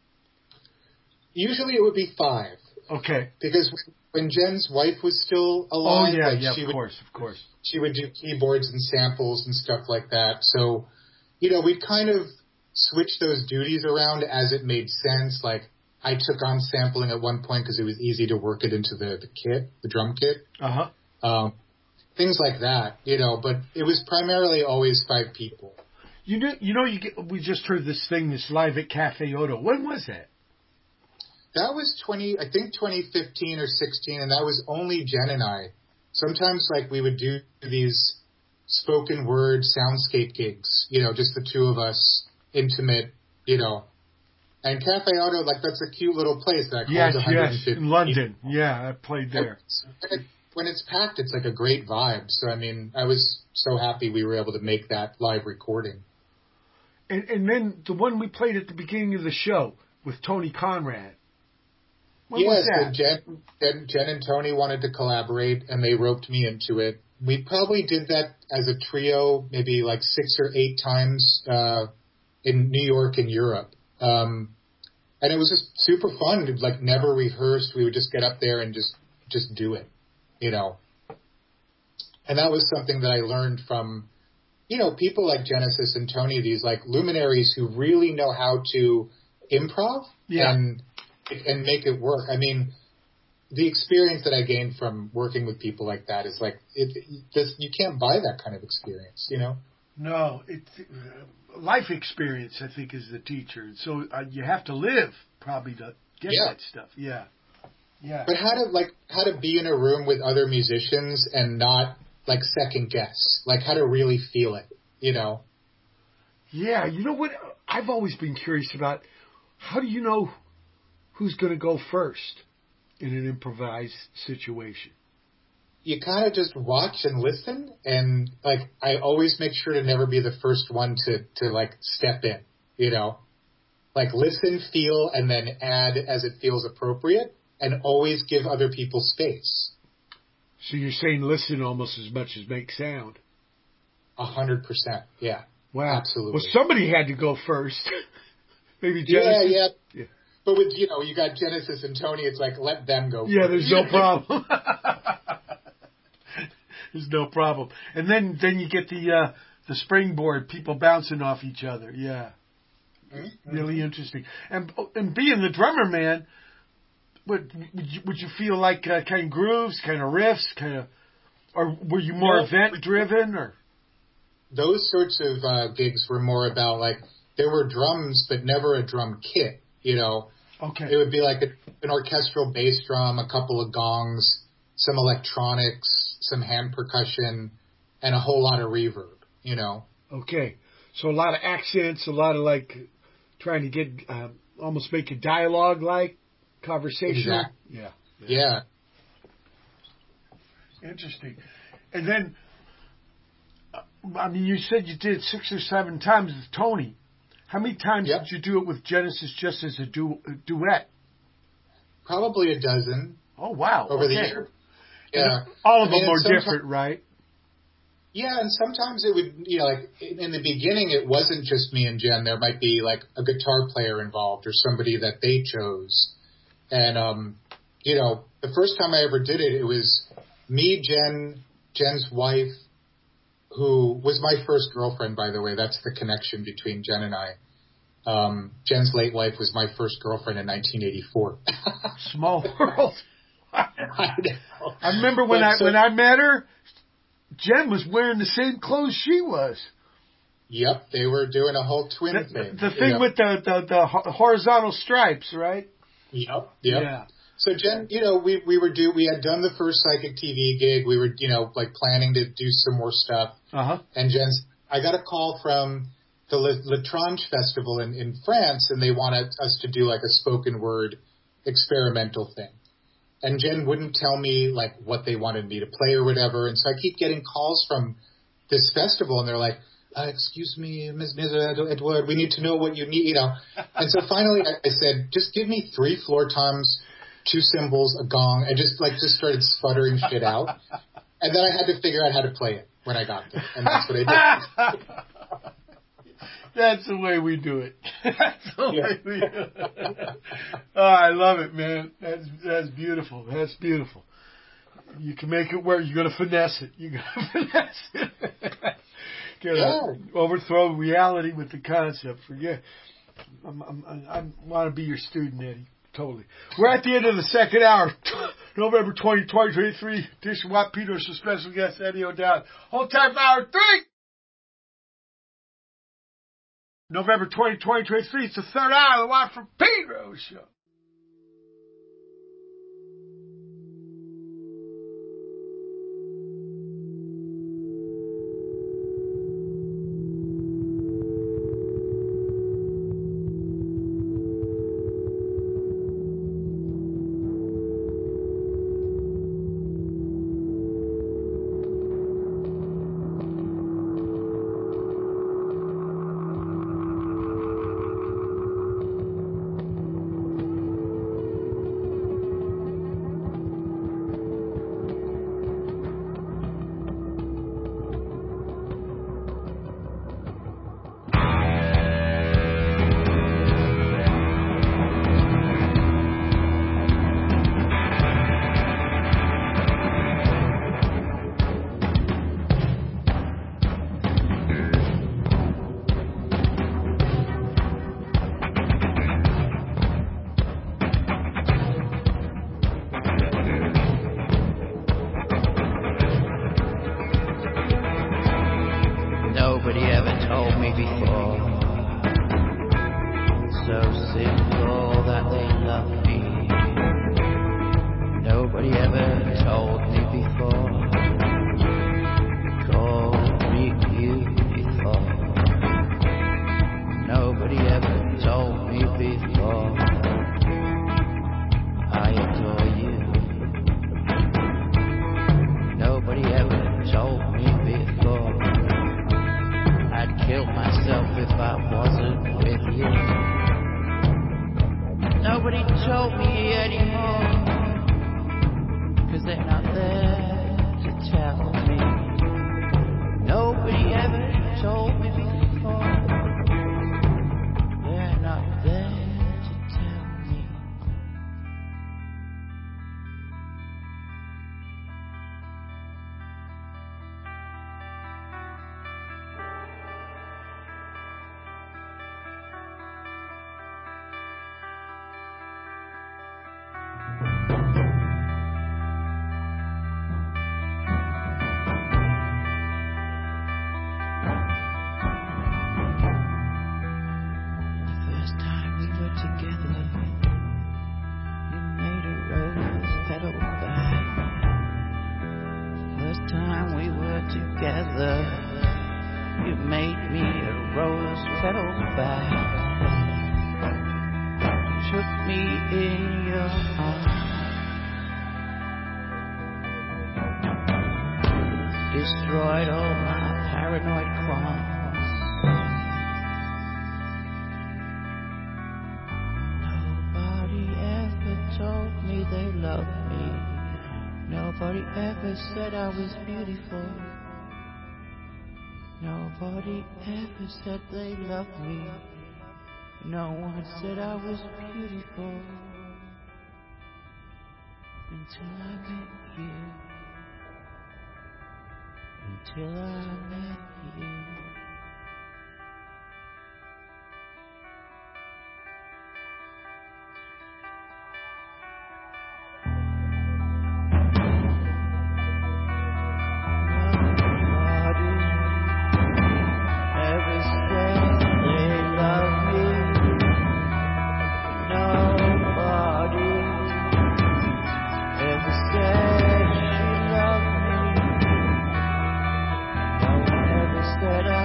Usually it would be five. Okay. Because when Jen's wife was still alive, oh yeah, like yeah, she of would, course, of course, she would do keyboards and samples and stuff like that. So, you know, we'd kind of switch those duties around as it made sense. Like I took on sampling at one point because it was easy to work it into the, the kit, the drum kit. Uh huh. Um, things like that, you know. But it was primarily always five people. You know, you know, you get, we just heard this thing, this live at Cafe Oto. When was that? That was twenty, I think twenty fifteen or sixteen, and that was only Jen and I. Sometimes, like, we would do these spoken word soundscape gigs, you know, just the two of us, intimate, you know. And Cafe Oto, like, that's a cute little place that holds yes, one hundred fifty yes, in London. People. Yeah, I played there. And when it's packed, it's like a great vibe. So, I mean, I was so happy we were able to make that live recording. And, and then the one we played at the beginning of the show with Tony Conrad. When yes, was that? Jen, Jen, Jen and Tony wanted to collaborate, and they roped me into it. We probably did that as a trio, maybe like six or eight times uh, in New York and Europe. Um, And it was just super fun. It, like, never rehearsed. We would just get up there and just, just do it, you know. And that was something that I learned from, you know, people like Genesis and Tony, these, like, luminaries who really know how to improv yeah. and and make it work. I mean, the experience that I gained from working with people like that is, like, it, it, this, you can't buy that kind of experience, you know? No, it's uh, life experience, I think, is the teacher. And so uh, you have to live probably to get Yeah. that stuff. Yeah. Yeah. But how to, like, how to be in a room with other musicians and not, like, second guess, like, how to really feel it, you know? Yeah. You know what? I've always been curious about, how do you know who's going to go first in an improvised situation? You kind of just watch and listen, and, like, I always make sure to never be the first one to, to like, step in, you know? Like, listen, feel, and then add as it feels appropriate, and always give other people space. So you're saying listen almost as much as make sound? A hundred percent, yeah. Wow. Absolutely. Well, somebody had to go first. Maybe Yeah, Genesis? yeah. Yeah. But with, you know, you got Genesis and Tony, it's like, let them go Yeah, first. there's no problem. There's no problem. And then, then you get the uh, the springboard, people bouncing off each other. Yeah. Mm-hmm. Really interesting. And and being the drummer, man, would would you, would you feel like uh, kind of grooves, kind of riffs, kind of, or were you more No, event driven, or? Those sorts of uh, gigs were more about, like, there were drums, but never a drum kit, you know. Okay. It would be like a, an orchestral bass drum, a couple of gongs, some electronics, some hand percussion, and a whole lot of reverb, you know. Okay. So a lot of accents, a lot of, like, trying to get, uh, almost make a dialogue like, conversational. Exactly. Yeah. Yeah. Interesting. And then, uh, I mean, you said you did six or seven times with Tony. How many times Yep. did you do it with Genesis just as a, du- a duet? Probably a dozen. Oh, wow. Over okay. the year. Yeah. All of I mean, them are sometimes- different, right? Yeah, and sometimes it would, you know, like, in, in the beginning, it wasn't just me and Jen. There might be, like, a guitar player involved or somebody that they chose. And, um, you know, the first time I ever did it, it was me, Jen, Jen's wife, who was my first girlfriend, by the way. That's the connection between Jen and I. Um, Jen's late wife was my first girlfriend in nineteen eighty-four. Small world. I know. I remember when But I so- when I met her, Jen was wearing the same clothes she was. Yep, they were doing a whole twin The, thing. the thing Yep. with the, the, the ho- horizontal stripes, right? Yep, yep. Yeah. So Jen, you know, we we were do we had done the first Psychic T V gig. We were, you know, like planning to do some more stuff. Uh huh. And Jen's, I got a call from the Le- Letrange Festival in, in France, and they wanted us to do like a spoken word experimental thing. And Jen wouldn't tell me like what they wanted me to play or whatever. And so I keep getting calls from this festival, and they're like, uh, excuse me, Miz Miz Edward, we need to know what you need, you know. And so finally I, I said, just give me three floor toms, two cymbals, a gong, and just like just started sputtering shit out. And then I had to figure out how to play it when I got there. And that's what I did. That's the way we do it. That's the Yeah. way we do it. Oh, I love it, man. That's that's beautiful. That's beautiful. You can make it work. You're gonna finesse it. You're gonna finesse it. Gonna Yeah. overthrow reality with the concept. Forget. I'm, I'm, I I want to be your student, Eddie. Totally. We're at the end of the second hour. November twentieth, twenty twenty-three. Edition Watt Peters with special guest Eddie O'Dowd. Whole time hour three. November twentieth, twenty twenty-three. It's the third hour of the Watt from Pedro show. told me before. So simple that they love me. Nobody ever told me before. Called me beautiful. Nobody ever told me before. I adore you. Nobody ever told me before. I'd kill myself if I wasn't with you. Nobody told me anymore, 'cause they're not there to tell me. Nobody ever told me before. They're not there to tell me. Destroyed all my paranoid qualms. Nobody ever told me they loved me. Nobody ever said I was beautiful. Nobody ever said they loved me. No one said I was beautiful. Until I met you. Until I met you. Nobody ever said they love me. Nobody ever said she loved me. Said I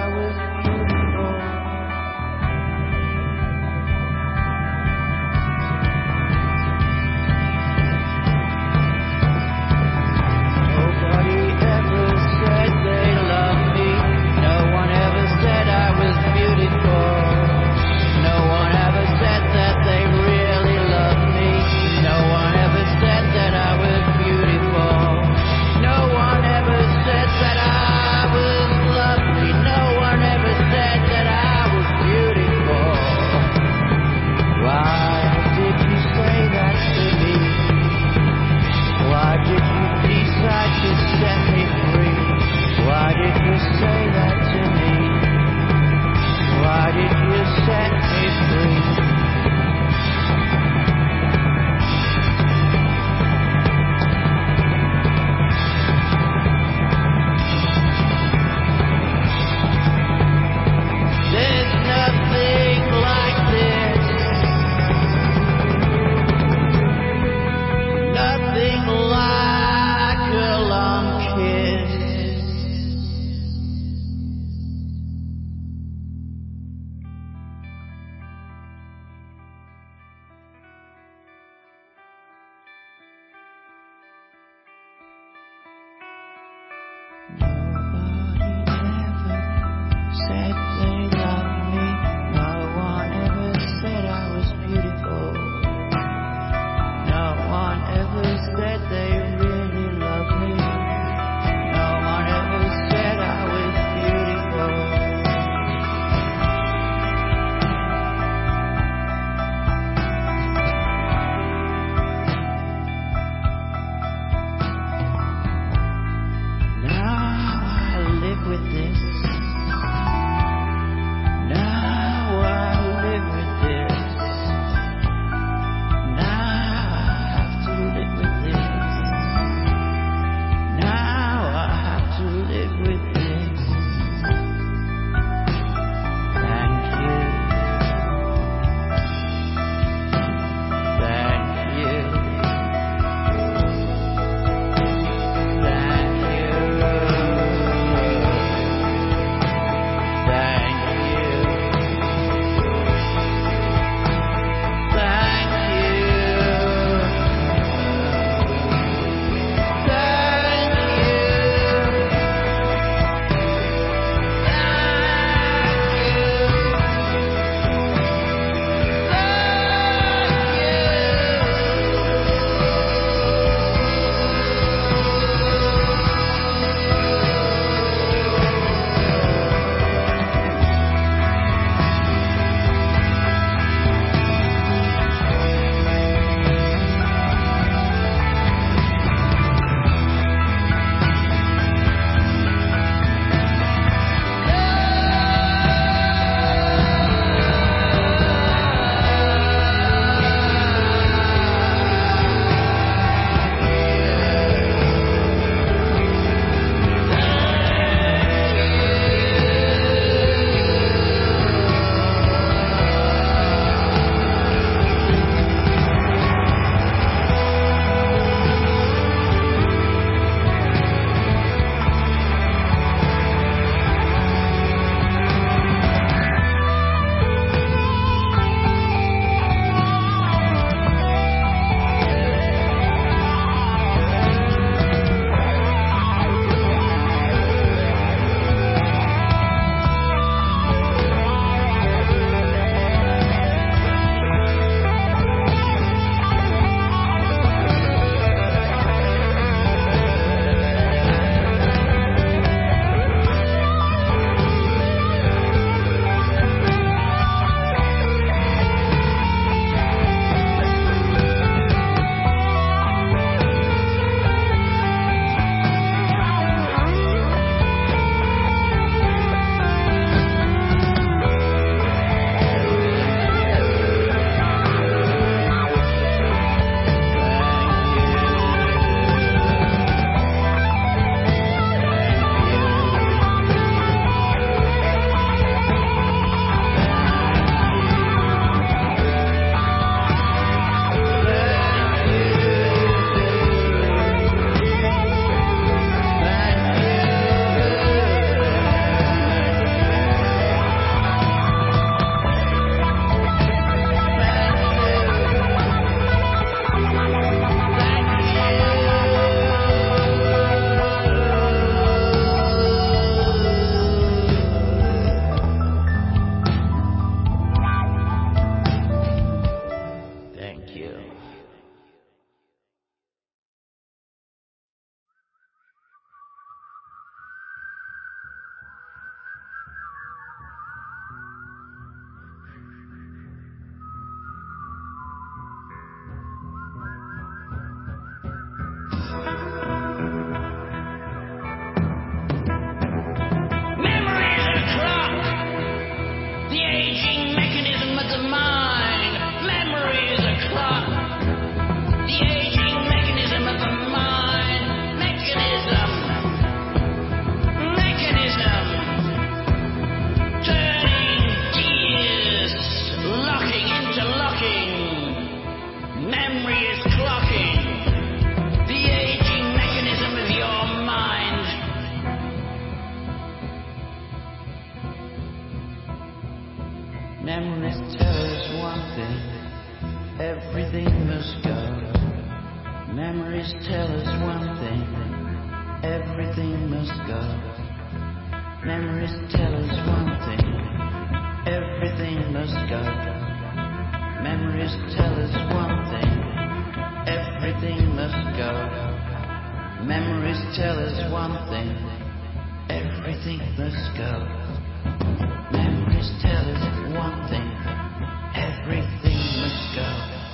Memories tell us one thing, everything must go. Memories tell us one thing, everything must go. Memories tell us one thing, everything must go. Memories tell us one thing, everything must go. Memories tell us one thing, everything must go. Memories tell us one thing, everything must go.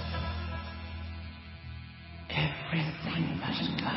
Everything must go.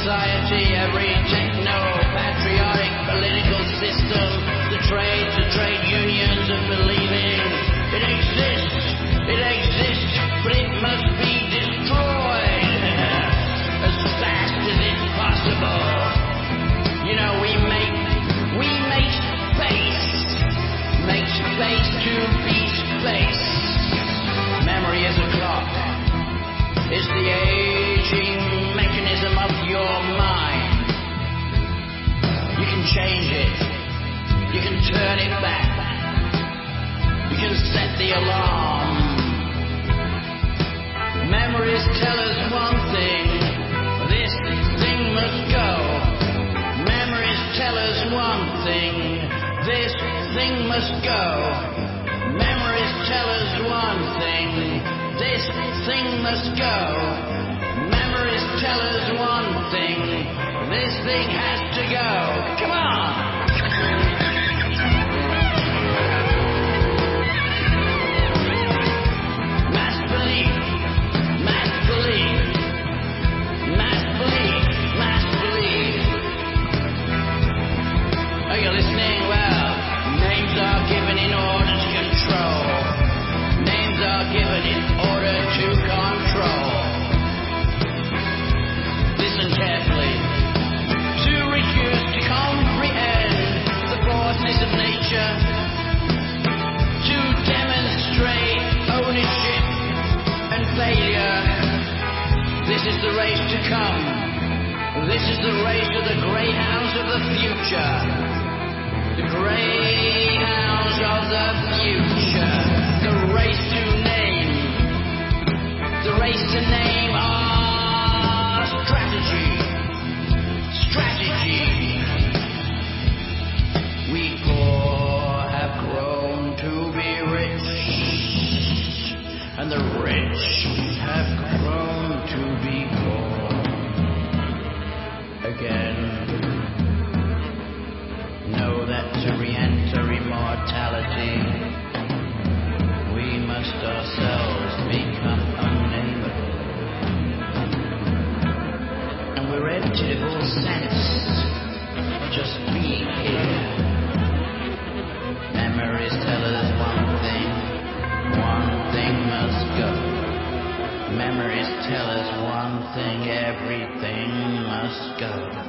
society, every techno-patriotic political system, the trade, the trade unions are believing it exists, it exists, but it must be destroyed as fast as it's possible. You know, we make, we make space, make space to be space. Memory is a clock, it's the aging mechanism of your mind. You can change it, you can turn it back, you can set the alarm. Memories tell us one thing, this thing must go. Memories tell us one thing, this thing must go. Memories tell us one thing, this thing must go. Memories tell us one thing, this thing has to go. Come on! Mass belief, mass belief, mass belief, mass belief. Are you listening? Well, names are given in order to control. Names are given in order to control. Listen carefully. To reduce, to comprehend the forces of nature. To demonstrate ownership and failure. This is the race to come. This is the race of the greyhounds of the future. The greyhounds of the future. The race to name. The race to name our strategy. Strategy. We poor have grown to be rich. And the rich have grown to be poor. Again. Know that to re-enter immortality, we must ourselves become unnamable. And we're empty of all sense, just being here. Memories tell us one thing, one thing must go. Memories tell us one thing, everything must go.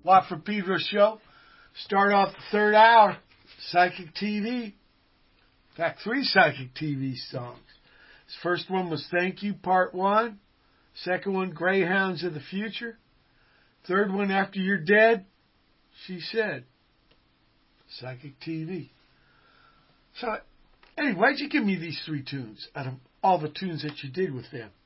Watt from Pedro show. Start off the third hour, Psychic T V. In fact, three Psychic T V songs. His first one was Thank You, Part One. Second one, Greyhounds of the Future. Third one, After You're Dead, She Said. Psychic T V. So, anyway, why'd you give me these three tunes out of all the tunes that you did with them?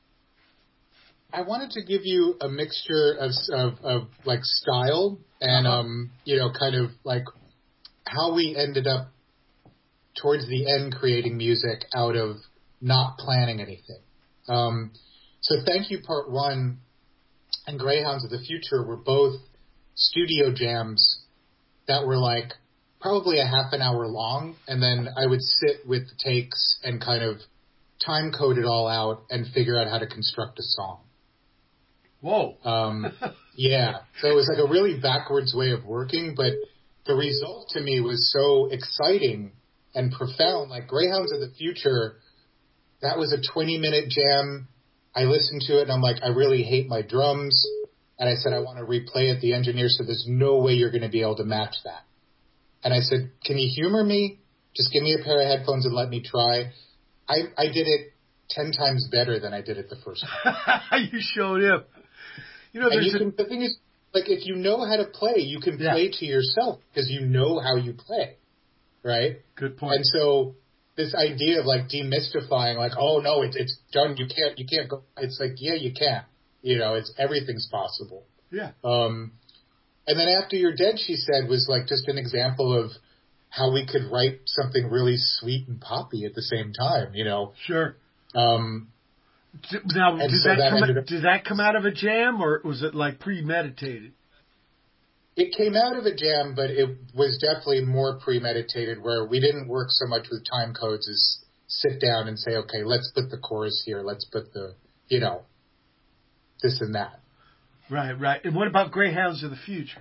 I wanted to give you a mixture of, of, of like style and, Uh-huh. um, you know, kind of like how we ended up towards the end creating music out of not planning anything. Um, so Thank You Part One and Greyhounds of the Future were both studio jams that were like probably a half an hour long, and then I would sit with the takes and kind of time code it all out and figure out how to construct a song. Whoa. Um, yeah. So it was like a really backwards way of working, but the result to me was so exciting and profound. Like Greyhounds of the Future, that was a twenty minute jam. I listened to it and I'm like, I really hate my drums. And I said, I want to replay it. The engineer said, there's no way you're going to be able to match that. And I said, can you humor me? Just give me a pair of headphones and let me try. I, I did it ten times better than I did it the first time. You showed him. You know, and there's you a, can, the thing is, like, if you know how to play, you can Yeah. play to yourself because you know how you play, right? Good point. And so this idea of like demystifying, like, oh no, it's it's done. You can't you can't go. It's like, yeah, you can. You know, it's everything's possible. Yeah. Um, and then After You're Dead, she said, was like just an example of how we could write something really sweet and poppy at the same time. You know. Sure. Um, D- Now, And did so that, that come ended out, up- did that come out of a jam, or was it like premeditated? It came out of a jam, but it was definitely more premeditated, where we didn't work so much with time codes as sit down and say, okay, let's put the chorus here, let's put the, you know, this and that. Right, right. And what about Greyhounds of the Future?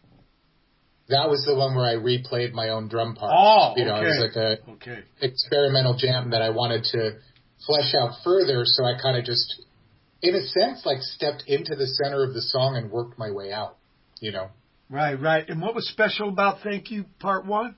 That was the one where I replayed my own drum parts. Oh, You know, it was okay. like a Okay. experimental jam that I wanted to flesh out further, so I kind of just, in a sense, like stepped into the center of the song and worked my way out, you know. Right, right. And what was special about Thank You Part One?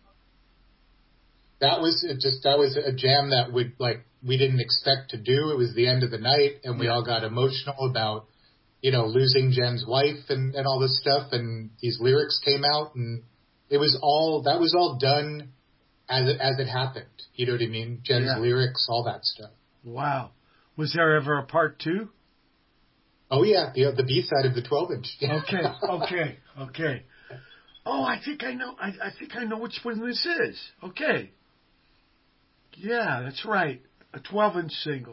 That was it just that was a jam that would like we didn't expect to do. It was the end of the night, and we Yeah. all got emotional about, you know, losing Jen's wife and, and all this stuff. And these lyrics came out, and it was all that was all done as it as it happened. You know what I mean? Jen's Yeah. lyrics, all that stuff. Wow. Was there ever a part two? Oh yeah, the the B side of the twelve inch. Okay, okay, okay. Oh, I think I know. I, I think I know which one this is. Okay. Yeah, that's right. A twelve inch single.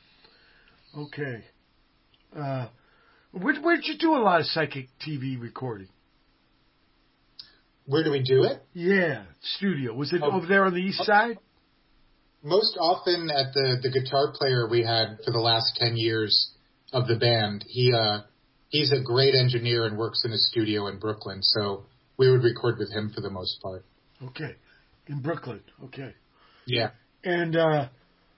Okay. Uh, where, where'd you do a lot of Psychic T V recording? Where do we do it? Yeah, studio. Was it Oh. over there on the east side? Most often at the, the guitar player we had for the last ten years of the band. He uh, he's a great engineer and works in a studio in Brooklyn, so we would record with him for the most part. Okay. In Brooklyn. Okay. Yeah. And uh,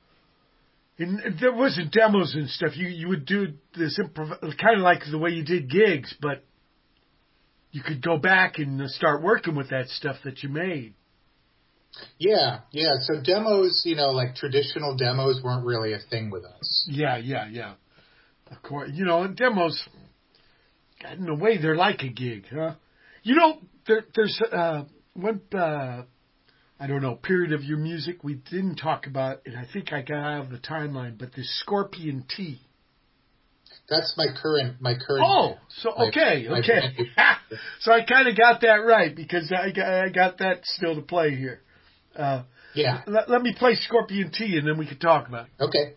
and there wasn't demos and stuff. You you would do this improv, kind of like the way you did gigs, but you could go back and start working with that stuff that you made. Yeah, yeah. So demos, you know, like traditional demos weren't really a thing with us. Yeah, yeah, yeah. Of course, you know, and demos, in a way, they're like a gig, huh? You know, there, there's uh, one, uh, I don't know, period of your music we didn't talk about, and I think I got out of the timeline, but the Scorpion T. That's my current, my current. Oh, so my- okay, my okay. band. So I kind of got that right because I got, I got that still to play here. Uh, Yeah. let, let me play Scorpion T, and then we can talk about it. Okay.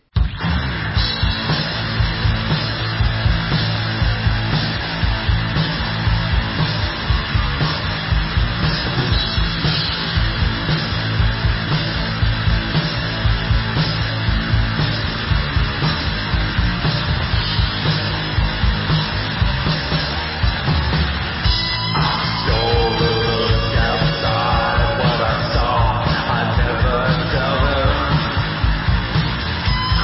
Outside what I saw, I never covered.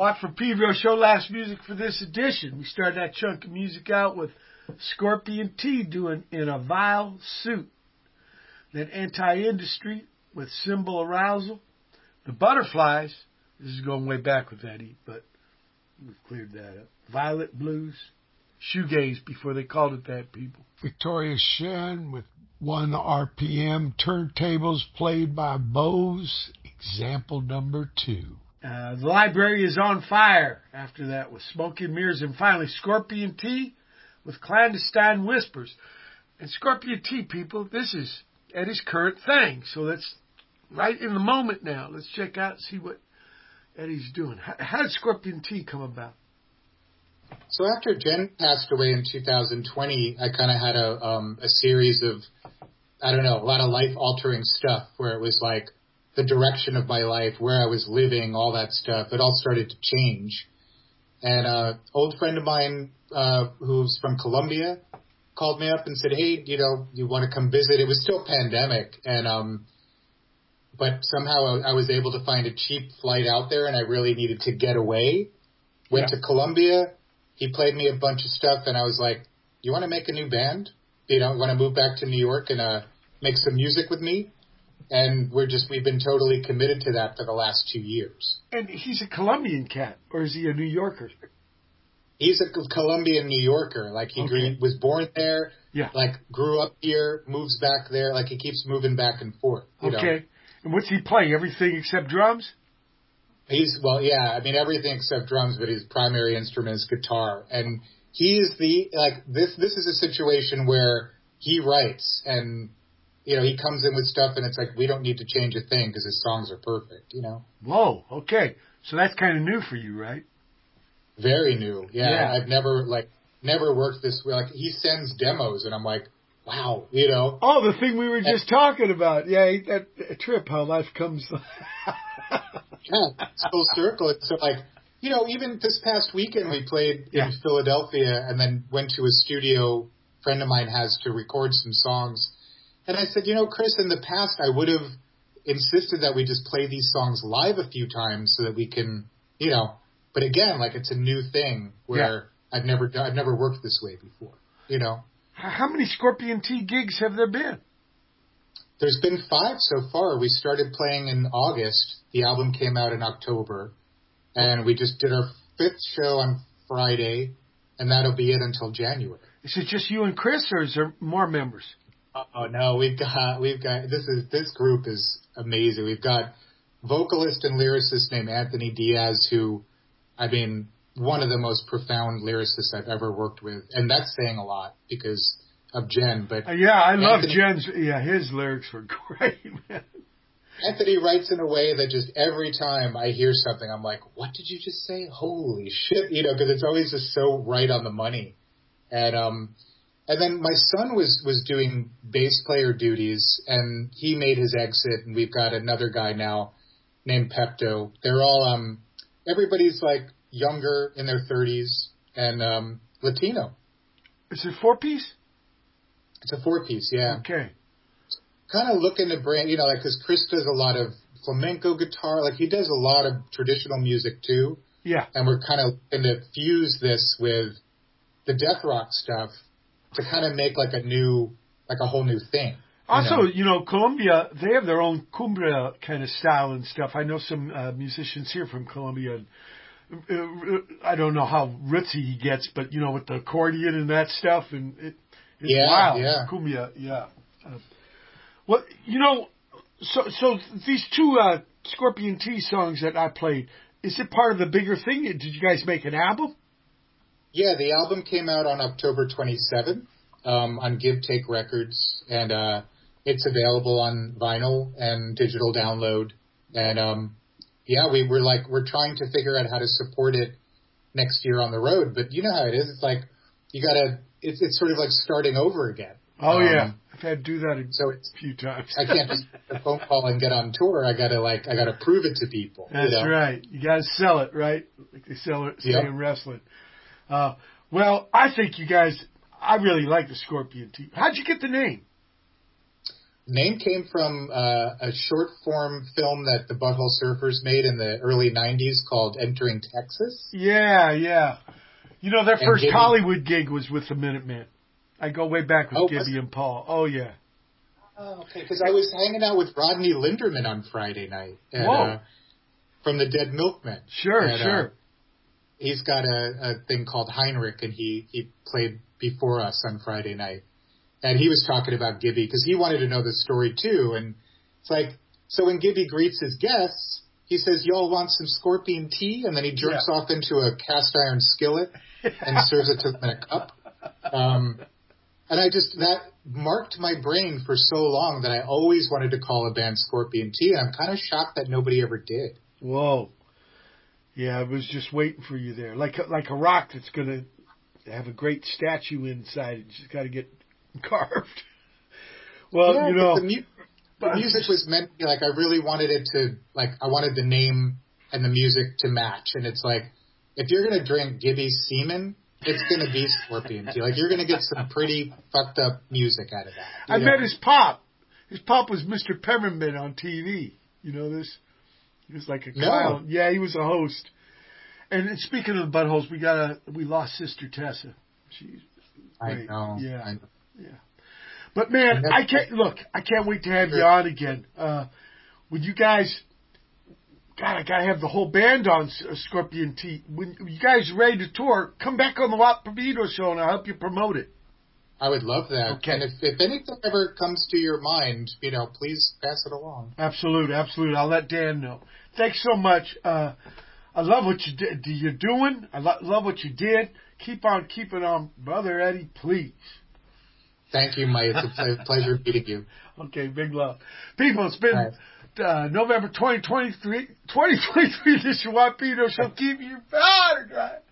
Watt from Pedro Show, last music for this edition. We started that chunk of music out with Scorpion T doing In a Vile Suit. Then Anti-Industry with Symbol Arousal. The Butterflies, this is going way back with Eddie, but we've cleared that up. Violet Blues, shoegaze before they called it that, people. Victoria Shen with one R P M, turntables played by Bose, example number two. Uh, the Library is on Fire after that with Smoke and Mirrors, and finally Scorpion T with Clandestine Whispers. And Scorpion T, people, this is Eddie's current thing, so let's, right in the moment now, let's check out and see what Eddie's doing. How, how did Scorpion T come about? So after Jen passed away in two thousand twenty, I kind of had a um, a series of, I don't know, a lot of life-altering stuff where it was like the direction of my life, where I was living, all that stuff. It all started to change. And an uh, old friend of mine uh, who's from Colombia called me up and said, hey, you know, you want to come visit? It was still pandemic. And um, but somehow I, I was able to find a cheap flight out there, and I really needed to get away. Went yeah. to Colombia. He played me a bunch of stuff, and I was like, you want to make a new band? You know, want to move back to New York and uh, make some music with me? And we're just, we've been totally committed to that for the last two years. And he's a Colombian cat, or is he a New Yorker? He's a Colombian New Yorker. Like, he okay. grew, was born there, yeah. like, grew up here, moves back there. Like, he keeps moving back and forth. You okay. know? And what's he play? Everything except drums? He's, well, yeah, I mean, everything except drums, but his primary instrument is guitar. And he is the, like, this, this is a situation where he writes, and, you know, he comes in with stuff, and it's like, we don't need to change a thing because his songs are perfect, you know? Whoa, okay. So that's kind of new for you, right? Very new, yeah. yeah. I've never, like, never worked this way. Like, he sends demos, and I'm like, wow, you know? Oh, the thing we were and, just talking about. Yeah, that, that trip, how life comes. Yeah, it's full circle. It's so like, you know, even this past weekend we played yeah. in Philadelphia and then went to a studio a friend of mine has to record some songs. And I said, you know, Chris, in the past I would have insisted that we just play these songs live a few times so that we can, you know, but again, like it's a new thing where yeah. I've never done, I've never worked this way before, you know. How many Scorpion T gigs have there been? There's been five so far. We started playing in August. The album came out in October. And we just did our fifth show on Friday. And that'll be it until January. Is it just you and Chris, or is there more members? Oh, no. We've got, we've got, this is, this group is amazing. We've got vocalist and lyricist named Anthony Diaz, who, I mean, one of the most profound lyricists I've ever worked with. And that's saying a lot because of Jen, but uh, yeah, I love Anthony, Jen's. Yeah, his lyrics were great, man. Anthony writes in a way that just every time I hear something, I'm like, "What did you just say? Holy shit!" You know, because it's always just so right on the money. And um, and then my son was was doing bass player duties, and he made his exit, and we've got another guy now named Pepto. They're all um, everybody's like younger in their thirties and um, Latino. Is it four piece? It's a four-piece, yeah. Okay. Kind of looking to brand, you know, like, because Chris does a lot of flamenco guitar. Like, he does a lot of traditional music, too. Yeah. And we're kind of going to fuse this with the death rock stuff to kind of make, like, a new, like, a whole new thing. Also, you know, you know Colombia, they have their own cumbia kind of style and stuff. I know some uh, musicians here from Colombia. And, uh, I don't know how ritzy he gets, but, you know, with the accordion and that stuff, and it, it's yeah, wild. Yeah, cumbia, yeah. Uh, well, you know, so so these two uh, Scorpion T songs that I played, is it part of the bigger thing? Did you guys make an album? Yeah, the album came out on October twenty-seventh um, on Give Take Records, and uh, it's available on vinyl and digital download. And um, yeah, we were like, we're trying to figure out how to support it next year on the road. But you know how it is. It's like you gotta. It's it's sort of like starting over again. Oh, um, yeah. I've had to do that a so it's, few times. I can't just get a phone call and get on tour. I gotta like, I gotta prove it to people. That's you know? right. You gotta sell it, right? Like they sell it, say yep. in wrestling. Uh, well, I think you guys, I really like the Scorpion T. How'd you get the name? name came from uh, a short form film that the Butthole Surfers made in the early nineties called Entering Texas. Yeah, yeah. You know, their And first Gibby- Hollywood gig was with the Minutemen. I go way back with Oh, Gibby was it? and Paul. Oh, yeah. Oh, okay, because I was hanging out with Rodney Linderman on Friday night at, Whoa. uh, from the Dead Milkmen. Sure, And, sure. Uh, he's got a, a thing called Heinrich, and he, he played before us on Friday night. And he was talking about Gibby because he wanted to know the story too. And it's like, so when Gibby greets his guests, he says, "Y'all want some scorpion tea?" And then he jerks Yeah. off into a cast iron skillet and serves it to them in a cup. Um, and I just, that marked my brain for so long that I always wanted to call a band Scorpion Tea. And I'm kind of shocked that nobody ever did. Whoa. Yeah, I was just waiting for you there. Like, a- like a rock that's going to have a great statue inside. It just got to get carved. Well, yeah, you know. but the, mu- the music was meant to be like, I really wanted it to, like, I wanted the name and the music to match. And it's like, if you're going to drink Gibby's semen, it's going to be Scorpion Tea. Like, you're going to get some pretty fucked up music out of that. I you met know? his pop. His pop was Mister Peppermint on T V. You know this? He was like a No. clown. Yeah, he was a host. And then speaking of the buttholes, we got a we lost Sister Tessa. She's I great. know. Yeah, I know. yeah. But man, And I that's- can't look. I can't wait to have you Sure. on again. Uh, when you guys, God, I gotta have the whole band on S- uh, Scorpion Tea. When you guys are ready to tour, come back on the Watt Perdido show, and I'll help you promote it. I would love that. Okay. And if, if anything ever comes to your mind, you know, please pass it along. Absolute, absolute. I'll let Dan know. Thanks so much. Uh, I love what you did. You're doing. I lo- love what you did. Keep on keeping on, Brother Eddie, please. Thank you, Mike. It's a ple- pleasure meeting you. Okay, big love. People, it's been All uh, November twenty twenty-three, twenty twenty-three. This is your Watt Perdido show. Keep your powder dry.